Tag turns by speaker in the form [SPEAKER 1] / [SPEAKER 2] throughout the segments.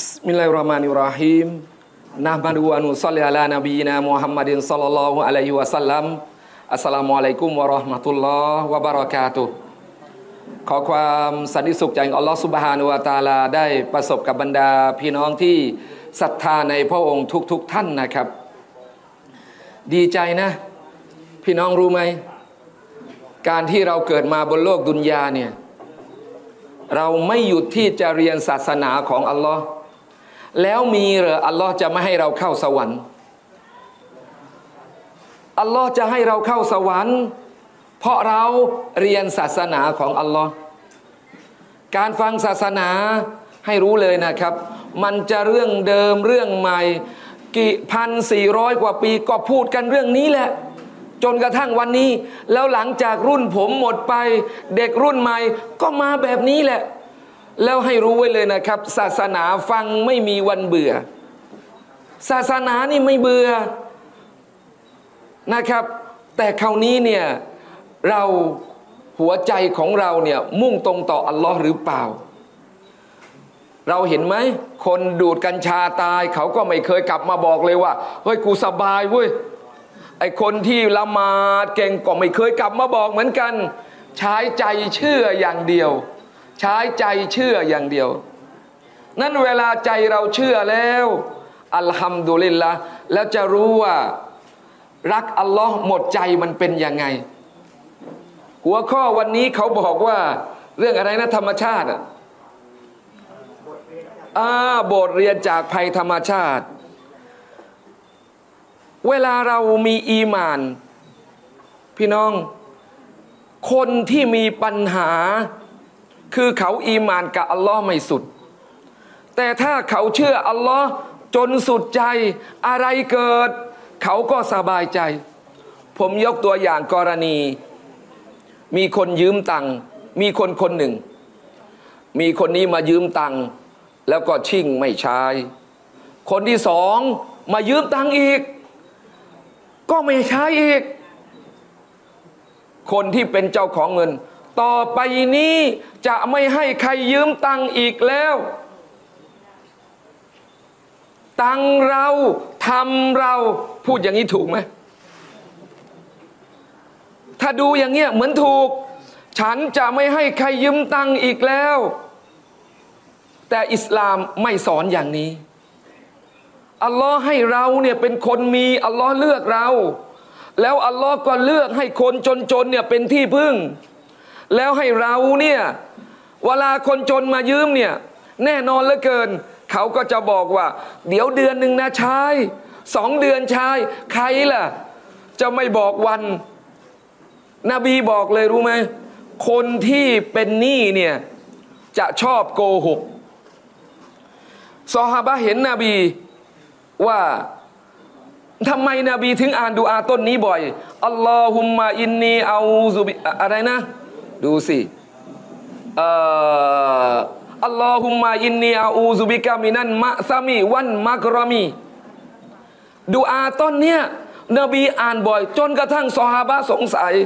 [SPEAKER 1] Bismillahirrahmanirrahim. Nahmadu wa nusalli ala nabiyyina Muhammadin sallallahu alaihi wasallam. Assalamualaikum warahmatullahi wabarakatuh.ขอความสันติสุขจากอัลลอฮฺซุบฮานะฮูวะตะอาลาได้ประสบกับบรรดาพี่น้องที่ศรัทธาในพระองค์ทุกท่านนะครับดีใจนะพี่น้องรู้ไหมการที่เราเกิดมาบนโลกดุนยาเนี่ยเราไม่หยุดที่จะเรียนศาสนาของอัลลอฮ์แล้วมีเหรออัลลอฮ์จะไม่ให้เราเข้าสวรรค์อัลลอฮ์จะให้เราเข้าสวรรค์เพราะเราเรียนศาสนาของอัลลอฮ์การฟังศาสนาให้รู้เลยนะครับมันจะเรื่องเดิมเรื่องใหม่กี่1,400 กว่าปีก็พูดกันเรื่องนี้แหละจนกระทั่งวันนี้แล้วหลังจากรุ่นผมหมดไปเด็กรุ่นใหม่ก็มาแบบนี้แหละแล้วให้รู้ไว้เลยนะครับศาสนาฟังไม่มีวันเบื่อศาสนานี่ไม่เบื่อนะครับแต่คราวนี้เนี่ยเราหัวใจของเราเนี่ยมุ่งตรงต่ออัลลอฮ์หรือเปล่าเราเห็นไหมคนดูดกัญชาตายเขาก็ไม่เคยกลับมาบอกเลยว่าเฮ้ยกูสบายเว้ยไอคนที่ละหมาดเก่งก็ไม่เคยกลับมาบอกเหมือนกันใช้ใจเชื่ออย่างเดียวใช้ใจเชื่ออย่างเดียวนั้นเวลาใจเราเชื่อแล้วอัลฮัมดุลิลละห์แล้วจะรู้ว่ารักอัลลอฮ์หมดใจมันเป็นยังไงหัวข้อวันนี้เขาบอกว่าเรื่องอะไรนะธรรมชาติบทเรียนจากภัยธรรมชาติเวลาเรามีอีหม่านพี่น้องคนที่มีปัญหาคือเขาอีหม่านกับอัลลอฮ์ไม่สุดแต่ถ้าเขาเชื่ออัลลอฮ์จนสุดใจอะไรเกิดเขาก็สบายใจผมยกตัวอย่างกรณีมีคนยืมตังค์มีคนหนึ่งมีคนนี้มายืมตังค์แล้วก็ชิ่งไม่ใช้คนที่สองมายืมตังค์อีกก็ไม่ใช้อีกคนที่เป็นเจ้าของเงินต่อไปนี้จะไม่ให้ใครยืมตังค์อีกแล้วตังค์เราทำเราพูดอย่างนี้ถูกไหมถ้าดูอย่างเงี้ยเหมือนถูกฉันจะไม่ให้ใครยืมตังค์อีกแล้วแต่อิสลามไม่สอนอย่างนี้อัลลอฮ์ให้เราเนี่ยเป็นคนมีอัลลอฮ์เลือกเราแล้วอัลลอฮ์ก็เลือกให้คนจนเนี่ยเป็นที่พึ่งแล้วให้เราเนี่ยเวลาคนจนมายืมเนี่ยแน่นอนเหลือเกินเขาก็จะบอกว่าเดี๋ยวเดือนหนึ่งนะชาย2 เดือนชายใครล่ะจะไม่บอกวันนบีบอกเลยรู้ไหมคนที่เป็นหนี้เนี่ยจะชอบโกหกซอฮาบะห์เห็นนบีว่าทำไมนบีถึงอ่านดุอาต้นนี้บ่อยอัลลอฮุมมะอินนีอาอูซุบิอะไรนะดูสิอัลลอฮุมมะอินนีอาอูซุบิกะมินันมะซามีวันมักรอมีดุอาต้นเนี้ยนบีอ่านบ่อยจนกระทั่งซอฮาบะห์สงสัย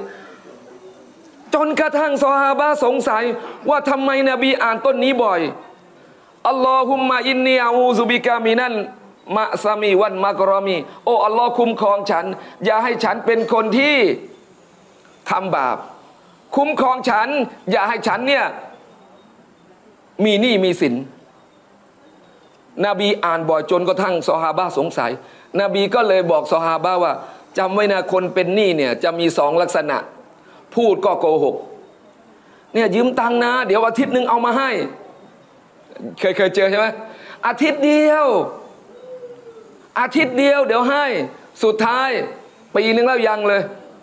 [SPEAKER 1] ว่าทำไมนบีอ่านต้นนี้บ่อยอัลลอฮุมมะอินนีอาอูซุบิกะมินันมะซามีวันมักรอมีโอ้อัลลอฮ์คุ้มครองฉันอย่าให้ฉันเป็นคนที่ทำบาปคุ้มครองฉันอย่าให้ฉันเนี่ยมีหนี้มีสินนบีอ่านบ่อยจนกระทั่งซอฮาบะห์สงสัยนบีก็เลยบอกซอฮาบะห์ว่าจำไว้นะคนเป็นหนี้เนี่ยจะมี2 ลักษณะพูดก็โกหกเนี่ยยืมตังค์นะเดี๋ยวอาทิตย์นึงเอามาให้เคยเจอใช่ไหมอาทิตย์เดียวเดี๋ยวให้สุดท้ายปีนึงแล้วยังเลย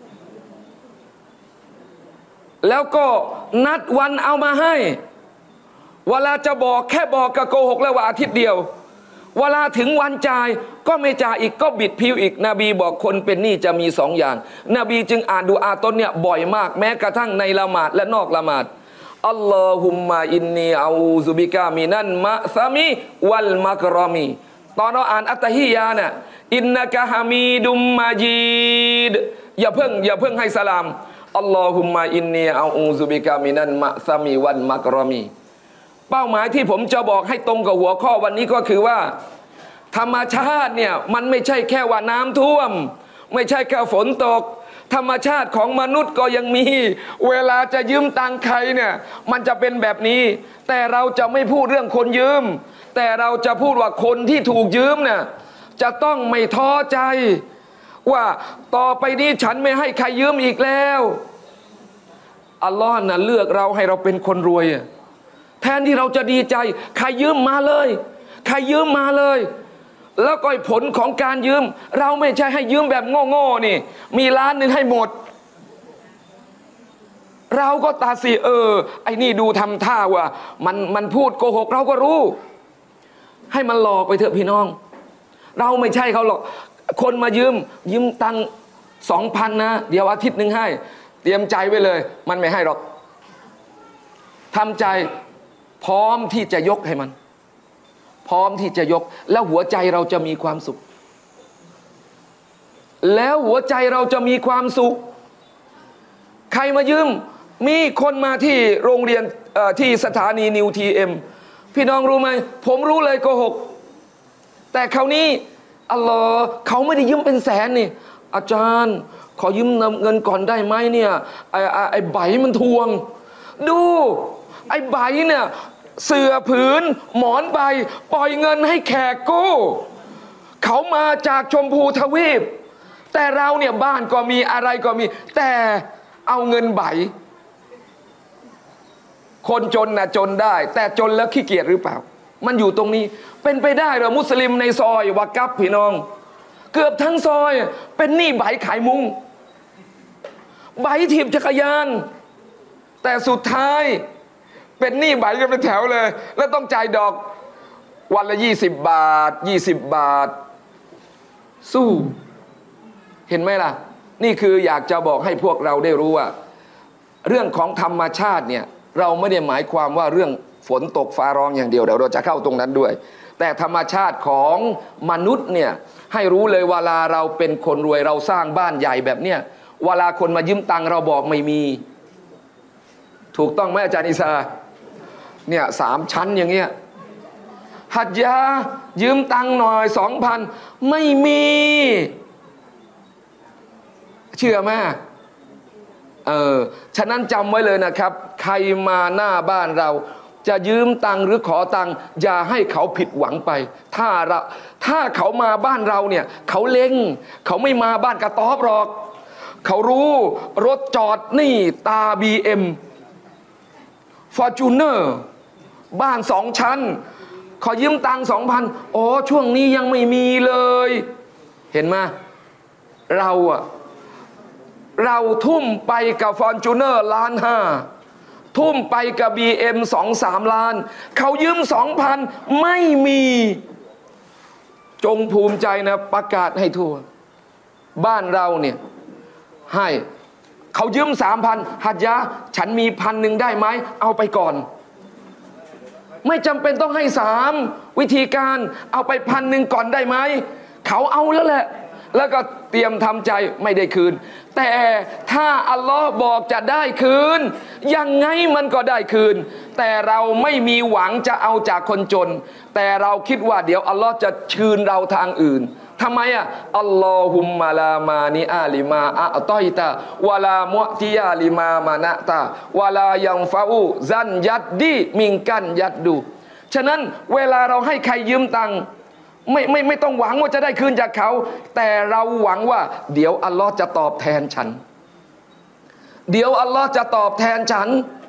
[SPEAKER 1] แล้วก็นัดวันเอามาให้เวลาจะบอกแค่บอกกับโกหกแล้วว่าอาทิตย์เดียวเวลาถึงวันจ่ายก็ไม่จ่ายอีกก็บิดผิวอีกนบีบอกคนเป็นหนี้จะมี2 อย่างนบีจึงอ่านดุอาต้นเนี่ยบ่อยมากแม้กระทั่งในละหมาดและนอกละหมาดอัลลอฮุมมะอินนีอาอูซุบิกะมินันมะซามีวัลมักรอมีตอนเราอ่านอัตตะฮิยาเนี่ยอินนะกะฮามีดุมมาจีดอย่าเพิ่งให้สลามอัลลอฮุมมะอินนีอาอูซุบิกะมินันมะซามีวัลมักรอมีเป้าหมายที่ผมจะบอกให้ตรงกับหัวข้อวันนี้ก็คือว่าธรรมชาติเนี่ยมันไม่ใช่แค่ว่าน้ำท่วมไม่ใช่แค่ฝนตกธรรมชาติของมนุษย์ก็ยังมีเวลาจะยืมตังค์ใครเนี่ยมันจะเป็นแบบนี้แต่เราจะไม่พูดเรื่องคนยืมแต่เราจะพูดว่าคนที่ถูกยืมเนี่ยจะต้องไม่ท้อใจว่าต่อไปนี้ฉันไม่ให้ใครยืมอีกแล้วอัลลอฮ์น่ะเลือกเราให้เราเป็นคนรวยแทนที่เราจะดีใจใครยืมมาเลยใครยืมมาเลยแล้วก็ผลของการยืมเราไม่ใช่ให้ยืมแบบโง่ๆนี่มีล้านหนึ่งให้หมดเราก็ตาสิไอ้นี่ดูทำท่าว่ามันพูดโกหกเราก็รู้ให้มันหลอกไปเถอะพี่น้องเราไม่ใช่เขาหรอกคนมายืมตังค์2,000นะเดี๋ยวอาทิตย์หนึ่งให้เตรียมใจไว้เลยมันไม่ให้หรอกทำใจพร้อมที่จะยกให้มันพร้อมที่จะยกแล้วหัวใจเราจะมีความสุขแล้วหัวใจเราจะมีความสุขใครมายืมมีคนมาที่โรงเรียนที่สถานีนิวทีเอ็มพี่น้องรู้ไหมผมรู้เลยโกหกแต่คราวนี้อัลลอฮ์เขาไม่ได้ยืมเป็นแสนนี่อาจารย์ขอยืมเงินก่อนได้ไหมเนี่ยไอ้ใบมันทวงดูไอ้ใบเนี่ยเสื่อผืนหมอนใบปล่อยเงินให้แขกกู้เขามาจากชมพูทวีปแต่เราเนี่ยบ้านก็มีอะไรก็มีแต่เอาเงินใบคนจนน่ะจนได้แต่จนแล้วขี้เกียจหรือเปล่ามันอยู่ตรงนี้เป็นไปได้เหรอมุสลิมในซอยวากับพี่น้องเกือบทั้งซอยเป็นหนี้ใบขายมุ้งใบถีบจักรยานแต่สุดท้ายเป็นหนี้ใบกันเป็นแถวเลยแล้วต้องจ่ายดอกวันละ20 บาท20 บาทสู้เห็นไหมล่ะนี่คืออยากจะบอกให้พวกเราได้รู้ว่าเรื่องของธรรมชาติเนี่ยเราไม่ได้หมายความว่าเรื่องฝนตกฟ้าร้องอย่างเดียวเดี๋ยวเราจะเข้าตรงนั้นด้วยแต่ธรรมชาติของมนุษย์เนี่ยให้รู้เลยเวลาเราเป็นคนรวยเราสร้างบ้านใหญ่แบบเนี้ยเวลาคนมายืมตังค์เราบอกไม่มีถูกต้องไหมอาจารย์อิสาเนี่ย3 ชั้นอย่างเงี้ยหัดยายืมตังค์หน่อย 2,000 ไม่มีเชื่อไหมฉะนั้นจำไว้เลยนะครับใครมาหน้าบ้านเราจะยืมตังค์หรือขอตังค์อย่าให้เขาผิดหวังไปถ้าเขามาบ้านเราเนี่ยเขาเล็งเขาไม่มาบ้านกระต๊อบหรอกเขารู้รถจอดนี่ตา BM Fortuner บ้าน2 ชั้นขอยืมตังค์ 2,000อ๋อช่วงนี้ยังไม่มีเลยเห็นไหมเราทุ่มไปกับ Fortuner 1,500,000ทุ่มไปกับ BM 2-3 ล้านเขายืม 2,000ไม่มีจงภูมิใจนะประกาศให้ทั่วบ้านเราเนี่ยให้เขายืม 3,000 หัดยะฉันมี1,000ได้ไหมเอาไปก่อนไม่จำเป็นต้องให้3วิธีการเอาไป1,000ก่อนได้ไหมเขาเอาแล้วแหละแล้วก็เตรียมทำใจไม่ได้คืนแต่ถ้าอัลลอฮ์บอกจะได้คืนยังไงมันก็ได้คืนแต่เราไม่มีหวังจะเอาจากคนจนแต่เราคิดว่าเดี๋ยวอัลลอฮ์จะคืนเราทางอื่นทำไมอัลลอฮุมมาลามานิอาลิมาอัตอยตาวะลามุติยาลิมามานะตาวะลายังฟาอูซันยัดดีมิงกันยัดดูฉะนั้นเวลาเราให้ใครยืมตังค์ไม่ต้องหวังว่าจะได้คืนจากเขาแต่เราหวังว่าเดี๋ยวอัลลอฮ์จะตอบแทนฉันเดี๋ยวอัลลอฮ์จะตอบแทนฉัน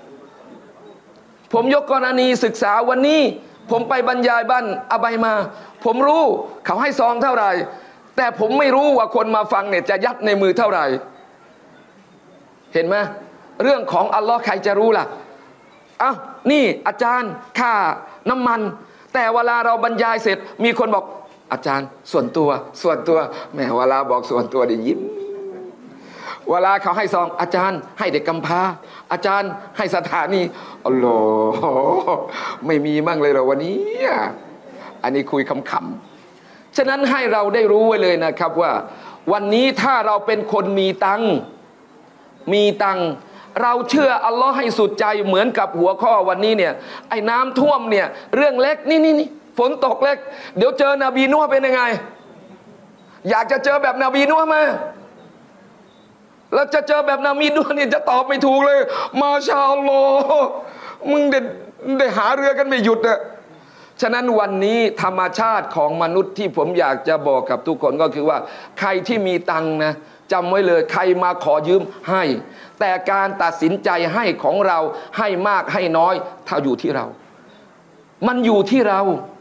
[SPEAKER 1] ผมยกกรณีศึกษาวันนี้ผมไปบรรยายบ้านอบัยมาผมรู้เขาให้ซองเท่าไหร่แต่ผมไม่รู้ว่าคนมาฟังเนี่ยจะยัดในมือเท่าไหร่เห็นไหมเรื่องของอัลลอฮ์ใครจะรู้ล่ะนี่อาจารย์ค่าน้ำมันแต่เวลาเราบรรยายเสร็จมีคนบอกอาจารย์ส่วนตัวแหมเวลาบอกส่วนตัวดิยิ้มเวลาเขาให้ซองอาจารย์ให้เด็กกำพร้าอาจารย์ให้สถานีอัลลอฮ์ไม่มีมั่งเลยเหรอวันนี้อันนี้คุยคำๆฉะนั้นให้เราได้รู้ไว้เลยนะครับว่าวันนี้ถ้าเราเป็นคนมีตังค์เราเชื่ออัลลอฮ์ให้สุดใจเหมือนกับหัวข้อวันนี้เนี่ยไอ้น้ำท่วมเนี่ยเรื่องเล็กนี่ฝนตกเล็กเดี๋ยวเจอนบีนูห์เป็นยังไงอยากจะเจอแบบนบีนูห์ไหมแล้วจะเจอแบบนบีนูห์เนี่ยจะตอบไม่ถูกเลยมาชาอัลลอฮ์มึงได้หาเรือกันไม่หยุดอะฉะนั้นวันนี้ธรรมชาติของมนุษย์ที่ผมอยากจะบอกกับทุกคนก็คือว่าใครที่มีตังค์นะจำไว้เลยใครมาขอยืมให้แต่การตัดสินใจให้ของเราให้มากให้น้อยถ้าอยู่ที่เรามันอยู่ที่เรา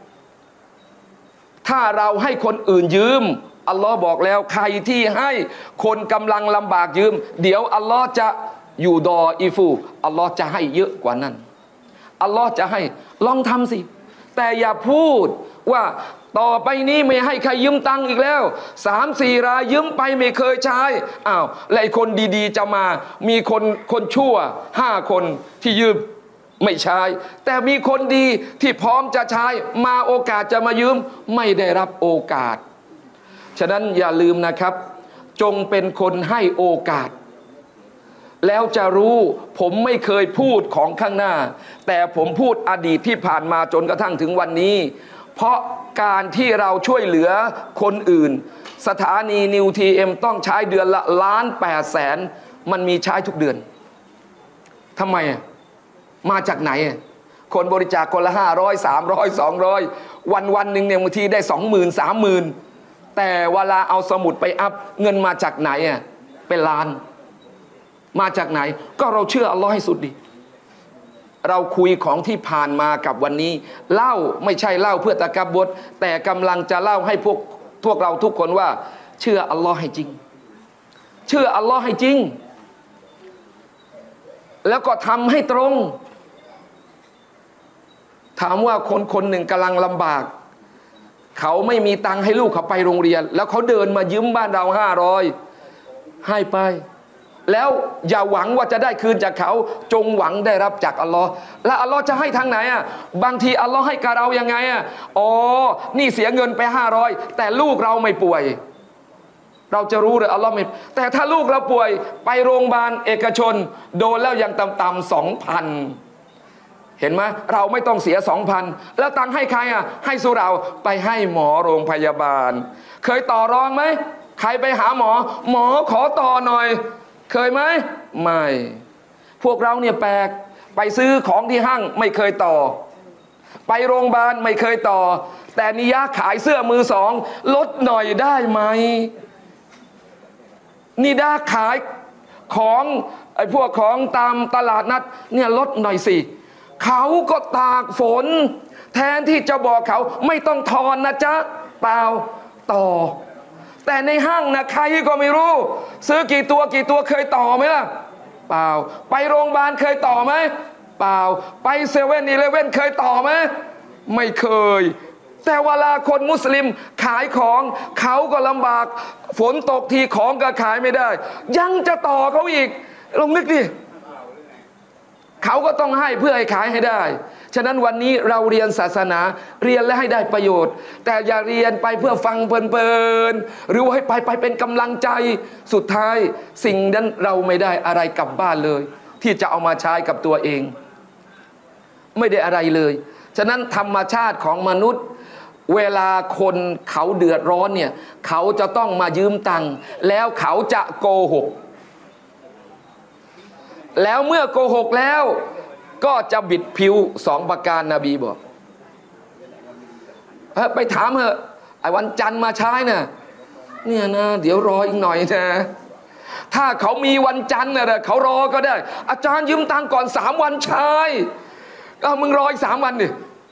[SPEAKER 1] ถ้าเราให้คนอื่นยืมอัลลอฮ์บอกแล้วใครที่ให้คนกำลังลำบากยืมเดี๋ยวอัลลอฮ์จะอยู่ดออีฟูอัลลอฮ์จะให้เยอะกว่านั้นอัลลอฮ์จะให้ลองทำสิแต่อย่าพูดว่าต่อไปนี้ไม่ให้ใครยืมตังค์อีกแล้ว3-4 รายยืมไปไม่เคยใช้อ้าวแล้วไอ้คนดีๆจะมามีคนชั่ว5 คนที่ยืมไม่ใช้แต่มีคนดีที่พร้อมจะใช้มาโอกาสจะมายืมไม่ได้รับโอกาสฉะนั้นอย่าลืมนะครับจงเป็นคนให้โอกาสแล้วจะรู้ผมไม่เคยพูดของข้างหน้าแต่ผมพูดอดีตที่ผ่านมาจนกระทั่งถึงวันนี้เพราะการที่เราช่วยเหลือคนอื่นสถานีนิวทีเอ็มต้องใช้เดือนละ1,800,000มันมีใช้ทุกเดือนทำไมมาจากไหนคนบริจาคคนละ500 300 200วันหนึ่งเนี่ยบางทีได้ 20,000 30,000แต่เวลาเอาสมุดไปอัพเงินมาจากไหนเป็นล้านมาจากไหนก็เราเชื่ออัลลอฮ์ให้สุดดิเราคุยของที่ผ่านมากับวันนี้เล่าไม่ใช่เล่าเพื่อตะกับบดแต่กำลังจะเล่าให้พวกเราทุกคนว่าเชื่ออัลลอฮ์ให้จริงเชื่ออัลลอฮ์ให้จริงแล้วก็ทำให้ตรงถามว่าคนหนึ่งกำลังลำบากเขาไม่มีตังค์ให้ลูกเขาไปโรงเรียนแล้วเขาเดินมายืมบ้านเรา500ให้ไปแล้วอย่าหวังว่าจะได้คืนจากเขาจงหวังได้รับจากอัลลอฮ์และอัลลอฮ์จะให้ทางไหนบางทีอัลลอฮ์ให้กับเรายังไงอ๋อนี่เสียเงินไป500แต่ลูกเราไม่ป่วยเราจะรู้เลยอัลลอฮ์ไม่แต่ถ้าลูกเราป่วยไปโรงพยาบาลเอกชนโดนแล้วยังต่ำๆ 2,000เห็นไหมเราไม่ต้องเสีย 2,000แล้วตังค์ให้ใครให้สุเราไปให้หมอโรงพยาบาลเคยต่อรองไหมใครไปหาหมอขอต่อหน่อยเคยไหมไม่พวกเราเนี่ยแปลกไปซื้อของที่ห้างไม่เคยต่อไปโรงพยาบาลไม่เคยต่อแต่นิยะขายเสื้อมือสองลดหน่อยได้ไหมนิดาขายของไอ้พวกของตามตลาดนัดเนี่ยลดหน่อยสิเขาก็ตากฝนแทนที่จะบอกเขาไม่ต้องทอนนะจ๊ะเปล่าต่อแต่ในห้างนะใครก็ไม่รู้ซื้อกี่ตัวเคยต่อไหมล่ะเปล่าไปโรงพยาบาลเคยต่อไหมเปล่าไป7-11เคยต่อไหมไม่เคยแต่เวลาคนมุสลิมขายของเขาก็ลำบากฝนตกทีของก็ขายไม่ได้ยังจะต่อเขาอีกลองนึกดิเขาก็ต้องให้เพื่อให้ขายให้ได้ฉะนั้นวันนี้เราเรียนศาสนาเรียนและให้ได้ประโยชน์แต่อย่าเรียนไปเพื่อฟังเพลินๆหรือให้ไปเป็นกำลังใจสุดท้ายสิ่งนั้นเราไม่ได้อะไรกลับบ้านเลยที่จะเอามาใช้กับตัวเองไม่ได้อะไรเลยฉะนั้นธรรมชาติของมนุษย์เวลาคนเขาเดือดร้อนเนี่ยเขาจะต้องมายืมตังค์แล้วเขาจะโกหกแล้วเมื่อโกหกแล้วก็จะบิดผิว2 ประการนบีบอกไปถามเถอะไอ้วันจันทร์มาใช้เนี่ยนะเดี๋ยวรออีกหน่อยนะถ้าเขามีวันจันทร์นะเขารอก็ได้อาจารย์ยืมตังค์ก่อน3 วันใช้ก็มึงรออีก3 วันดิ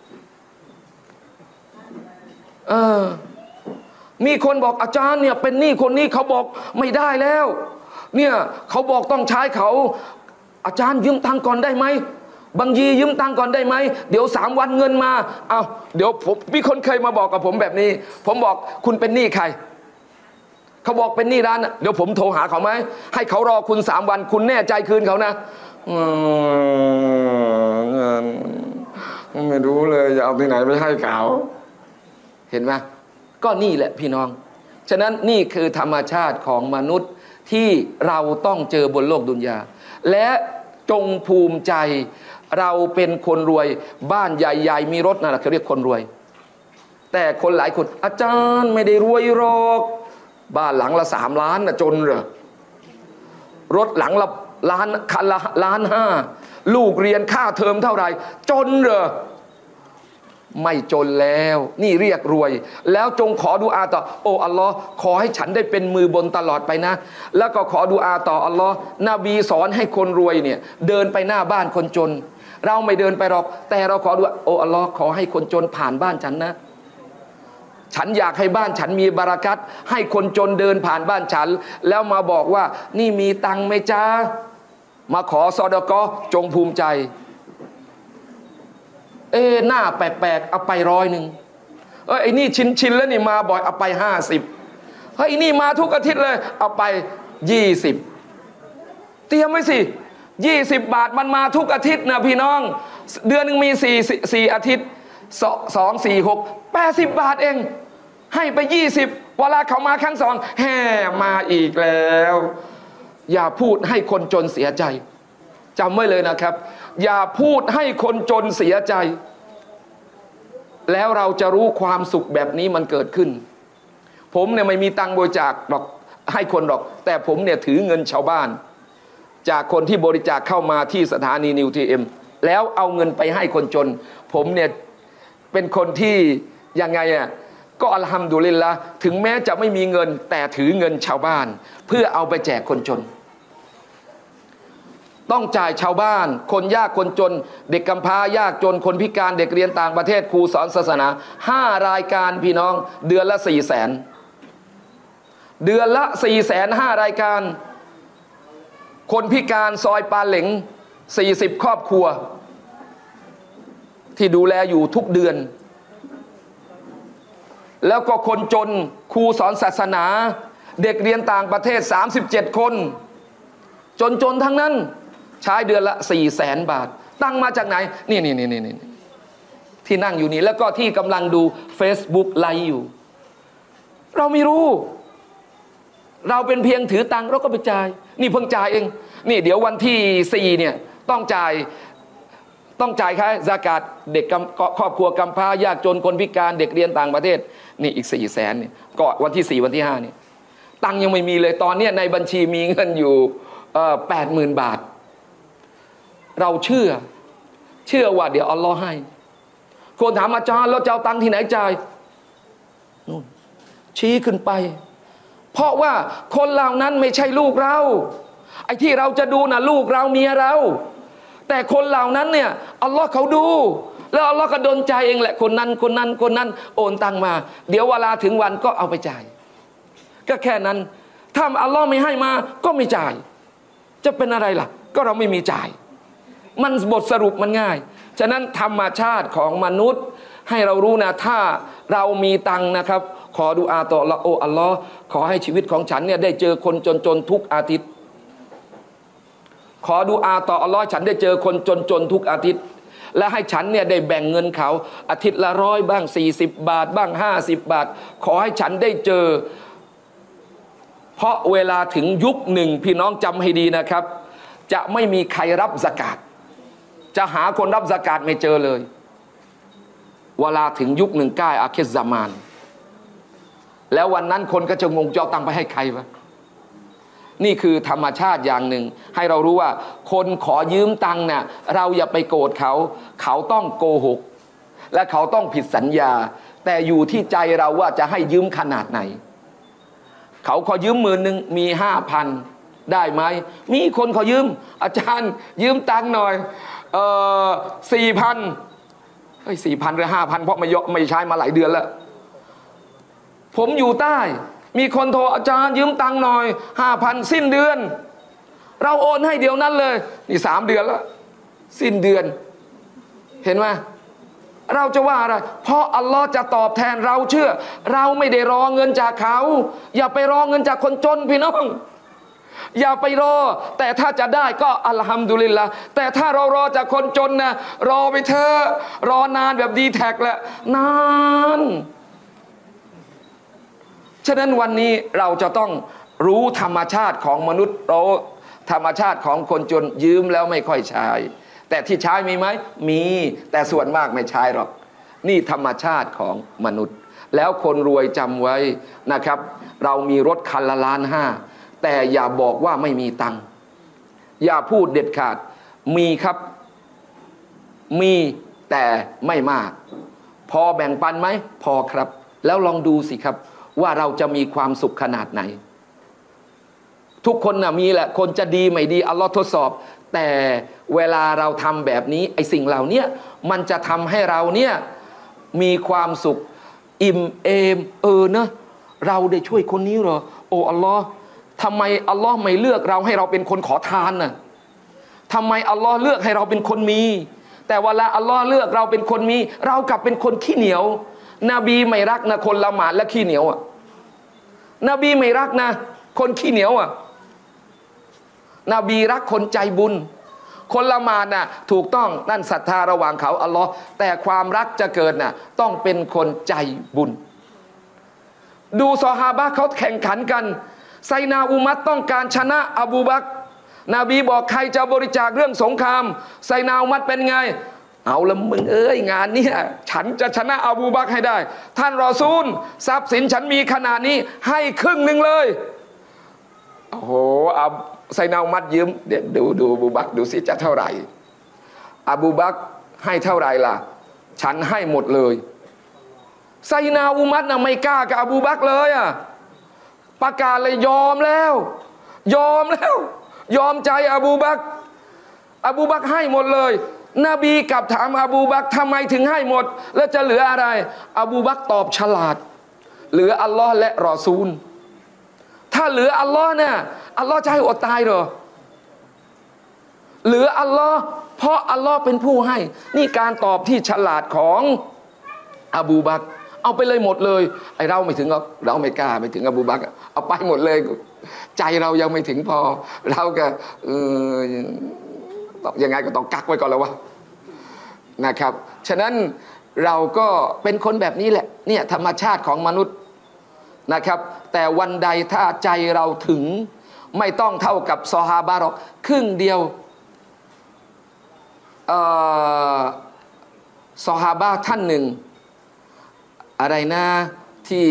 [SPEAKER 1] มีคนบอกอาจารย์เนี่ยเป็นหนี้คนนี้เขาบอกไม่ได้แล้วเนี่ยเขาบอกต้องใช้เขาอาจารย์ยืมตังค์ก่อนได้ไหมบางยียืมตังค์ก่อนได้ไหมเดี๋ยว3 วันเงินมาเดี๋ยวผมมีคนเคยมาบอกกับผมแบบนี้ผมบอกคุณเป็นหนี้ใครเขาบอกเป็นหนี้ร้านเดี๋ยวผมโทรหาเขาไหมให้เขารอคุณ3 วันคุณแน่ใจคืนเขานะเงินไม่รู้เลยจะเอาที่ไหนไปให้เขาเห็นไหมก็นี่แหละพี่น้องฉะนั้นนี่คือธรรมชาติของมนุษย์ที่เราต้องเจอบนโลกดุนยาและจงภูมิใจเราเป็นคนรวยบ้านใหญ่ๆมีรถนั่นแหละเขาเรียกคนรวยแต่คนหลายคนอาจารย์ไม่ได้รวยหรอกบ้านหลังละ3 ล้านนะจนเหรอรถหลังละล้านคันละ1.5 ล้านลูกเรียนค่าเทอมเท่าไหร่จนเหรอไม่จนแล้วนี่เรียกรวยแล้วจงขอดุอาต่อโอ้อัลลอฮ์ขอให้ฉันได้เป็นมือบนตลอดไปนะแล้วก็ขอดุอาต่ออัลลอฮ์นบีสอนให้คนรวยเนี่ยเดินไปหน้าบ้านคนจนเราไม่เดินไปหรอกแต่เราขอดุอาโอ้อัลลอฮ์ขอให้คนจนผ่านบ้านฉันนะฉันอยากให้บ้านฉันมีบารักัตให้คนจนเดินผ่านบ้านฉันแล้วมาบอกว่านี่มีตังค์ไหมจ้ามาขอซอดะกอจงภูมิใจหน้าแปลกๆเอาไป100ไอ้นี่ชินแล้วนี่มาบ่อยเอาไป50ไอ้นี่มาทุกอาทิตย์เลยเอาไป20เตรียมไว้สิ20 บาทมันมาทุกอาทิตย์นะพี่น้องเดือนนึงมี4อาทิตย์2 4 6 80 บาทเองให้ไป20เวลาเขามาครั้ง2แห่มาอีกแล้วอย่าพูดให้คนจนเสียใจจำไว้เลยนะครับอย่าพูดให้คนจนเสียใจแล้วเราจะรู้ความสุขแบบนี้มันเกิดขึ้นผมเนี่ยไม่มีตังค์บริจาคหรอกให้คนหรอกแต่ผมเนี่ยถือเงินชาวบ้านจากคนที่บริจาคเข้ามาที่สถานีนิวทีเอ็มแล้วเอาเงินไปให้คนจนผมเนี่ยเป็นคนที่ยังไงอ่ะก็อัลฮัมดุลิลละห์ถึงแม้จะไม่มีเงินแต่ถือเงินชาวบ้านเพื่อเอาไปแจกคนจนต้องจ่ายชาวบ้านคนยากคนจนเด็กกำพร้ายากจนคนพิการเด็กเรียนต่างประเทศครูสอนศาสนา5 รายการพี่น้องเดือนละ400,000เดือนละ400,000 5 รายการคนพิการซอยปาเหล็ง40 ครอบครัวที่ดูแลอยู่ทุกเดือนแล้วก็คนจนครูสอนศาสนาเด็กเรียนต่างประเทศ37 คนจนทั้งนั้นใช้เดือนละ400,000 บาทตั้งมาจากไหนนี่ที่นั่งอยู่นี่แล้วก็ที่กำลังดู Facebook ไลฟ์อยู่เราไม่รู้เราเป็นเพียงถือตังค์เราก็ไปจ่ายนี่เพิ่งจ่ายเองนี่เดี๋ยววันที่4เนี่ยต้องจ่ายค่าซะกาตเด็กครอบครัวกำพร้ายากจนคนพิการเด็กเรียนต่างประเทศนี่อีก400,000เนี่ยก็วันที่4วันที่5เนี่ยตังค์ยังไม่มีเลยตอนนี้ในบัญชีมีเงินอยู่80,000 บาทเราเชื่อว่าเดี๋ยวอัลลอฮ์ให้คนถามอาจารย์เราจะเอาตังค์ที่ไหนจ่ายนู่นชี้ขึ้นไปเพราะว่าคนเหล่านั้นไม่ใช่ลูกเราไอ้ที่เราจะดูนะลูกเราเมียเราแต่คนเหล่านั้นเนี่ยอัลลอฮ์เขาดูแล้วอัลลอฮ์ก็ดลใจเองแหละคนนั้นโอนตังมาเดี๋ยวเวลาถึงวันก็เอาไปจ่ายก็แค่นั้นถ้าอัลลอฮ์ไม่ให้มาก็ไม่จ่ายจะเป็นอะไรล่ะก็เราไม่มีจ่ายมันบทสรุปมันง่ายฉะนั้นธรรมชาติของมนุษย์ให้เรารู้นะถ้าเรามีตังนะครับขอดุอาต่ออัลลอฮ์โอ้อัลลอฮ์ขอให้ชีวิตของฉันเนี่ยได้เจอคนจนทุกอาทิตย์ขอดุอาต่ออัลลอฮ์ฉันได้เจอคนจนทุกอาทิตย์และให้ฉันเนี่ยได้แบ่งเงินเขาอาทิตย์ละ100บ้าง40 บาทบ้าง50 บาทขอให้ฉันได้เจอเพราะเวลาถึงยุคหนึ่งพี่น้องจำให้ดีนะครับจะไม่มีใครรับซะกาตจะหาคนรับซะกาตไม่เจอเลยเวลาถึงยุคหนึ่งใกล้อาคิรซะมานแล้ววันนั้นคนก็จะงงจะเอาตังค์ไปให้ใครวะนี่คือธรรมชาติอย่างหนึ่งให้เรารู้ว่าคนขอยืมตังค์เนี่ยเราอย่าไปโกรธเขาต้องโกหกและเขาต้องผิดสัญญาแต่อยู่ที่ใจเราว่าจะให้ยืมขนาดไหนเขาขอยืม10,000มี5,000ได้ไหมมีคนขอยืมอาจารย์ยืมตังค์หน่อย4,000 4,000 หรือ 5,000 เพราะไม่ใช้มาหลายเดือนแล้วผมอยู่ใต้มีคนโทรอาจารย์ยืมตังค์หน่อย 5,000 สิ้นเดือนเราโอนให้เดี๋ยวนั้นเลยนี่3 เดือนแล้วสิ้นเดือนเห็นไหมเราจะว่าอะไรเพราะอัลลอฮ์จะตอบแทนเราเชื่อเราไม่ได้รอเงินจากเขาอย่าไปรอเงินจากคนจนพี่น้องอย่าไปรอแต่ถ้าจะได้ก็อัลฮัมดุลิลละห์แต่ถ้าเรารอจากคนจนนะรอไปเถอะรอนานแบบดีแท็กแหละนานฉะนั้นวันนี้เราจะต้องรู้ธรรมชาติของมนุษย์เราธรรมชาติของคนจนยืมแล้วไม่ค่อยใช้แต่ที่ใช้มีไหมมีแต่ส่วนมากไม่ใช้หรอกนี่ธรรมชาติของมนุษย์แล้วคนรวยจำไว้นะครับเรามีรถคันละ1.5 แต่อย่าบอกว่าไม่มีตังค์อย่าพูดเด็ดขาดมีครับมีแต่ไม่มากพอแบ่งปันไหมพอครับแล้วลองดูสิครับว่าเราจะมีความสุขขนาดไหนทุกคนนะมีแหละคนจะดีไม่ดีอัลลอฮ์ทดสอบแต่เวลาเราทำแบบนี้ไอ้สิ่งเหล่านี้มันจะทำให้เราเนี่ยมีความสุขอิ่มเอมเนอะเราได้ช่วยคนนี้เหรอโอ้อัลลอฮ์ทำไมอัลลอฮ์ไม่เลือกเราให้เราเป็นคนขอทานน่ะทำไมอัลลอฮ์เลือกให้เราเป็นคนมีแต่เวลาอัลลอฮ์เลือกเราเป็นคนมีเรากลับเป็นคนขี้เหนียวนบีไม่รักนะคนละหมาดและขี้เหนียวอ่ะนบีไม่รักนะคนขี้เหนียวอ่ะนบีรักคนใจบุญคนละหมาดน่ะถูกต้องนั่นศรัทธาระหว่างเขาอัลลอฮ์แต่ความรักจะเกิดน่ะต้องเป็นคนใจบุญดูซอฮาบะห์เขาแข่งขันกันไซนาอุมัรต้องการชนะอบูบักรนบีบอกใครจะบริจาคเรื่องสงครามไซนาอุมัรเป็นไงเอาละมึงงานนี้ฉันจะชนะอบูบักรให้ได้ท่านรอซูลทรัพย์สินฉันมีขนาดนี้ให้ครึ่งหนึ่งเลยโอ้โหไซนาอุมัรยืมเดี๋ยวดูอบูบักรดูสิจะเท่าไหร่อบูบักรให้เท่าไหร่ล่ะฉันให้หมดเลยไซนาอุมัรน่ะไม่กล้ากับอบูบักรเลยประกาศเลยยอมแล้วยอมใจอบูบักรให้หมดเลยนบีกลับถามอบูบักรทำไมถึงให้หมดแล้วจะเหลืออะไรอบูบักรตอบฉลาดเหลืออัลลอฮ์และรอซูลถ้าเหลืออัลลอฮ์เนี่ยอัลลอฮ์จะให้อดตายเหรอเหลืออัลลอฮ์เพราะอัลลอฮ์เป็นผู้ให้นี่การตอบที่ฉลาดของอบูบักรเอาไปเลยหมดเลยไอเราไม่ถึงเราไม่กล้าไม่ถึงอบูบักรเอาไปหมดเลยใจเรายังไม่ถึงพอเราก็ยังไงก็ต้องกักไว้ก่อนแล้ววะนะครับฉะนั้นเราก็เป็นคนแบบนี้แหละเนี่ยธรรมชาติของมนุษย์นะครับแต่วันใดถ้าใจเราถึงไม่ต้องเท่ากับซอฮาบะห์หรอกครึ่งเดียวซอฮาบะห์ท่านหนึ่งอะไรนะที่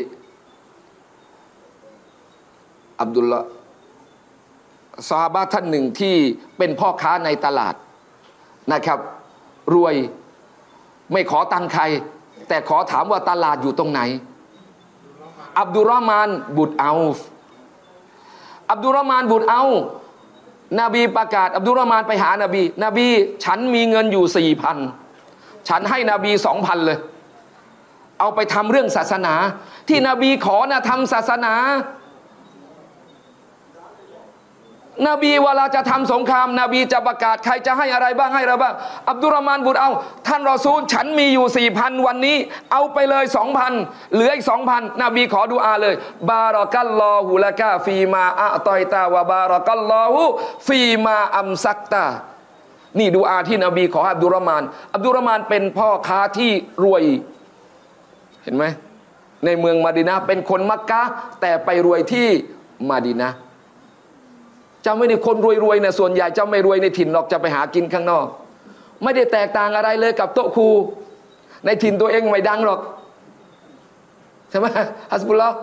[SPEAKER 1] อับดุลละซอฮาบะห์ท่านหนึ่งที่เป็นพ่อค้าในตลาดนะครับรวยไม่ขอตังค์ใครแต่ขอถามว่าตลาดอยู่ตรงไหนอับดุลรอห์มานบุตรเอาฟอับดุลรอห์มานบุตรเอานบีประกาศอับดุลรอห์มานไปหานบีฉันมีเงินอยู่ 4,000 ฉันให้นบี 2,000 เลยเอาไปทำเรื่องศาสนาที่นบีขอนะทำศาสนานบีเวลาจะทำสงครามนบีจะประกาศใครจะให้อะไรบ้างให้อะไรบ้างอับดุลรอห์มานบุตรเอาท่านรอซูลฉันมีอยู่ 4,000 วันนี้เอาไปเลย 2,000 เหลืออีก 2,000 นบีขอดุอาเลยบารักัลลอฮุละกะฟีมาอะตอยตาวะบารักัลลอฮุฟีมาอัมซักตานี่ดุอาที่นบีขออับดุลรอห์มานเป็นพ่อค้าที่รวยเห็นไหมในเมืองมะดีนะห์เป็นคนมักกะฮ์แต่ไปรวยที่มะดีนะห์จะไม่ได้คนรวยๆเนี่ยส่วนใหญ่จะไม่รวยในถิ่นหรอกจะไปหากินข้างนอกไม่ได้แตกต่างอะไรเลยกับโต๊ะครูในถิ่นตัวเองไม่ดังหรอกใช่ไหมฮัสบุลลอฮ์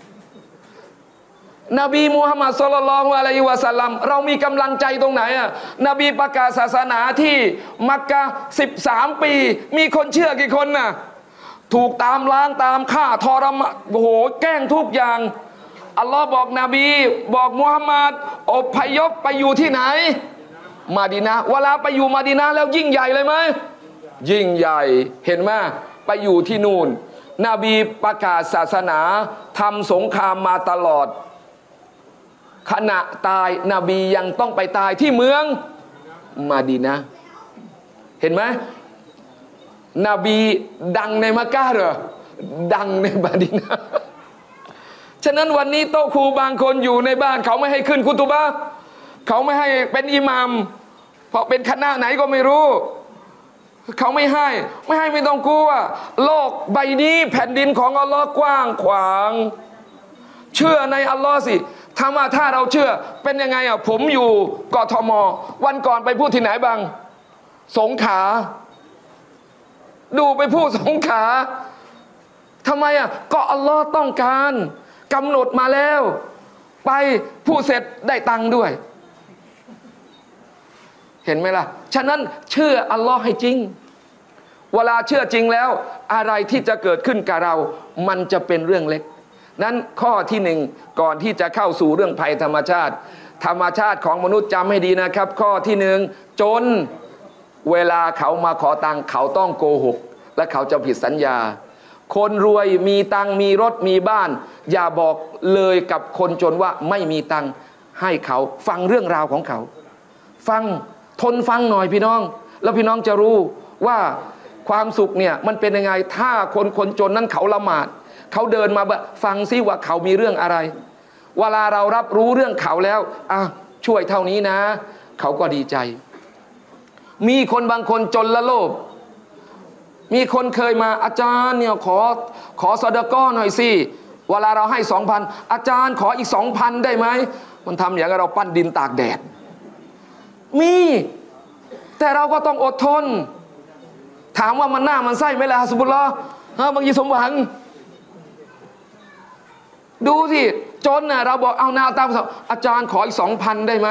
[SPEAKER 1] นบีมุฮัมมัดศ็อลลัลลอฮุอะลัยฮิวะซัลลัมเรามีกำลังใจตรงไหนนบีประกาศศาสนาที่มักกะฮ์13 ปีมีคนเชื่อกี่คนน่ะถูกตามล้างตามฆ่าทรมานโอ้โหแกล้งทุกอย่างอัลลอฮ์บอกนบีบอกมุฮัมมัดอพยพไปอยู่ที่ไหนมะดีนะห์เวลาไปอยู่มะดีนะห์แล้วยิ่งใหญ่เลยไหมยิ่งใหญ่เห็นไหมไปอยู่ที่นู่นนบีประกาศศาสนาทำสงครามมาตลอดขณะตายนบียังต้องไปตายที่เมืองมะดีนะห์เห็นไหมนบีดังในมักกะฮ์เหรอดังในมะดีนะห์ฉะนั้นวันนี้โต๊ะครูบางคนอยู่ในบ้านเขาไม่ให้ขึ้นคุตุบะห์เขาไม่ให้เป็นอิหมัมเพราะเป็นคณะไหนก็ไม่รู้เขาไม่ให้ไม่ต้องกลัวโลกใบนี้แผ่นดินของอัลลอฮ์กว้างขวางเชื่อในอัลลอฮ์สิถ้าเราเชื่อเป็นยังไงอ่ะผมอยู่กทมวันก่อนไปพูดที่ไหนบ้างสงขลาดูไปพูดสงขลาทำไมอ่ะก็อัลลอฮ์ต้องการกำหนดมาแล้วไปพูดเสร็จได้ตังค์ด้วยเห็นไหมล่ะฉะนั้นเชื่ออัลลอฮ์ให้จริงเวลาเชื่อจริงแล้วอะไรที่จะเกิดขึ้นกับเรามันจะเป็นเรื่องเล็กนั้นข้อที่หนึ่งก่อนที่จะเข้าสู่เรื่องภัยธรรมชาติของมนุษย์จำให้ดีนะครับข้อที่หนึ่งจนเวลาเขามาขอตังค์เขาต้องโกหกและเขาจะผิดสัญญาคนรวยมีตังค์มีรถมีบ้านอย่าบอกเลยกับคนจนว่าไม่มีตังค์ให้เขาฟังเรื่องราวของเขาฟังทนฟังหน่อยพี่น้องแล้วพี่น้องจะรู้ว่าความสุขเนี่ยมันเป็นยังไงถ้าคนจนนั้นเขาละหมาดเขาเดินมาฟังซิว่าเขามีเรื่องอะไรเวลาเรารับรู้เรื่องเขาแล้วช่วยเท่านี้นะเขาก็ดีใจมีคนบางคนจนละโลภมีคนเคยมาอาจารย์เนี่ยขอซอดาก้อหน่อยสิเวลาเราให้ 2,000 อาจารย์ขออีก 2,000 ได้ไหมมันทำอย่างเราปั้นดินตากแดดมีแต่เราก็ต้องอดทนถามว่ามันหน้ามันไส้ไหมล่ะสมมุติเราบางทีสมหวังดูสิจนน่ะเราบอกเอาหน้าตามอาจารย์ขออีก 2,000 ได้ไหม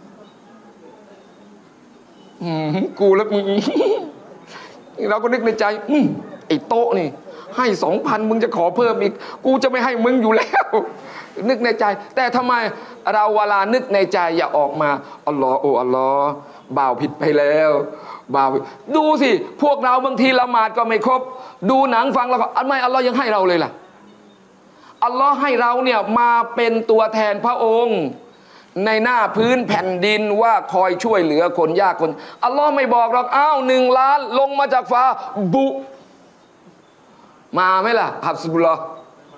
[SPEAKER 1] กูแล้วมึงเราก็นึกในใจไอ้โต๊ะนี่ให้ 2,000 มึงจะขอเพิ่มอีกกูจะไม่ให้มึงอยู่แล้วนึกในใจแต่ทำไมเราเวลานึกในใจอย่าออกมาอัลลอฮ์โอ้อัลลอฮ์บ่าวผิดไปแล้วบ่าวดูสิพวกเราบางทีละหมาดก็ไม่ครบดูหนังฟังแล้วก็อัลลอฮ์ยังให้เราเลยล่ะอัลลอฮ์ให้เราเนี่ยมาเป็นตัวแทนพระองค์ในหน้าพื้นแผ่นดินว่าคอยช่วยเหลือคนยากคนอัลลอฮ์ไม่บอกหรอก1 ล้านลงมาจากฟ้าบุมาไหมล่ะฮับซุบุลลอฮ์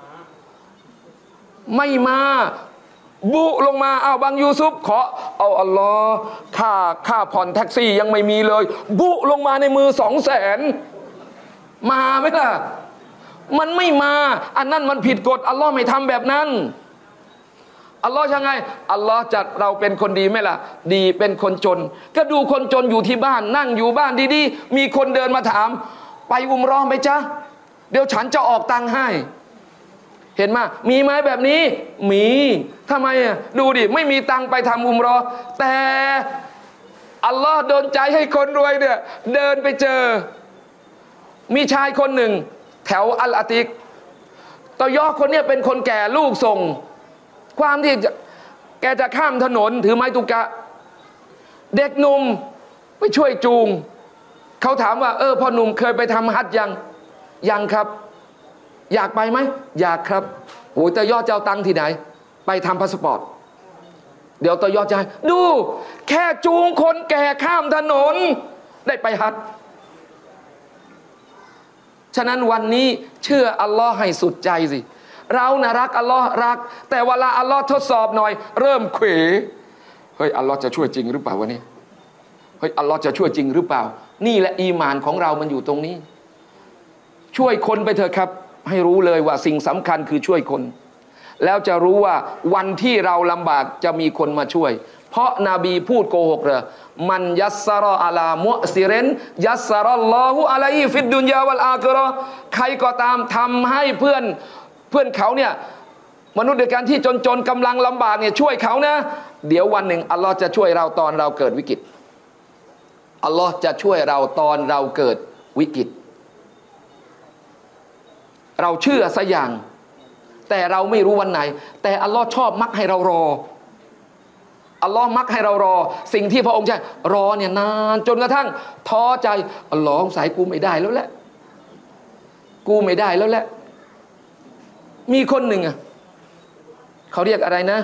[SPEAKER 1] ไม่มาบุลงมาบางยูซุปขอเอาอัลลอฮ์ค่าผ่อนแท็กซี่ยังไม่มีเลยบุลงมาในมือ200,000มาไหมล่ะมันไม่มาอันนั้นมันผิดกฎอัลลอฮ์ไม่ทำแบบนั้นอัลลอฮ์ยังไงอัลลอฮ์จัดเราเป็นคนดีไหมล่ะดีเป็นคนจนก็ดูคนจนอยู่ที่บ้านนั่งอยู่บ้านดีๆมีคนเดินมาถามไปอุมเราะห์ไหมจ๊ะเดี๋ยวฉันจะออกตังค์ให้เห็นไหมมีไหมแบบนี้มีทำไมดูดิไม่มีตังค์ไปทำอุมเราะห์แต่อัลลอฮ์โดนใจให้คนรวยเนี่ยเดินไปเจอมีชายคนหนึ่งแถวอัลอาติกตอยอคนนี้เป็นคนแก่ลูกส่งความที่แกจะข้ามถนนถือไม้ตุกะเด็กหนุ่มไปช่วยจูงเขาถามว่าพ่อหนุ่มเคยไปทำฮัจญ์ยังครับอยากไปไหมอยากครับโอ้ยตอยอจะเอาตังค์ที่ไหนไปทำพาสปอร์ตเดี๋ยวตอยอจะให้ดูแค่จูงคนแก่ข้ามถนนได้ไปฮัจญ์ฉะนั้นวันนี้เชื่ออัลลอฮ์ให้สุดใจสิเรานะรักอัลลอฮ์รักแต่เวลาอัลลอฮ์ทดสอบหน่อยเริ่มเขวเฮ้ยอัลลอฮ์จะช่วยจริงหรือเปล่าวะเนี่ยเฮ้ยอัลลอฮ์จะช่วยจริงหรือเปล่านี่แหละอีหม่านของเรามันอยู่ตรงนี้ช่วยคนไปเถอะครับให้รู้เลยว่าสิ่งสำคัญคือช่วยคนแล้วจะรู้ว่าวันที่เราลำบากจะมีคนมาช่วยเพราะนบีพูดโกหกเหรอมันยัสซารออาลามุซิรินยัสซารัลลอฮุอะลัยฮิฟิดดุนยาวัลอาคิเราะห์ใครก็ตามทำให้เพื่อนเขาเนี่ยมนุษย์ด้วยกันที่จนกำลังลำบากเนี่ยช่วยเขานะเดี๋ยววันหนึ่งอัลลอฮ์จะช่วยเราตอนเราเกิดวิกฤตอัลลอฮ์จะช่วยเราตอนเราเกิดวิกฤตเราเชื่อสักอย่างแต่เราไม่รู้วันไหนแต่อัลลอฮ์ชอบมักให้เรารออัลลอฮ์มักให้เรารอสิ่งที่พระองค์ใช้รอเนี่ยนานจนกระทั่งท้อใจอัลลอฮ์สายกูไม่ได้แล้วแหละกูไม่ได้แล้วแหละมีคนหนึ่งเขาเรียกอะไรนะ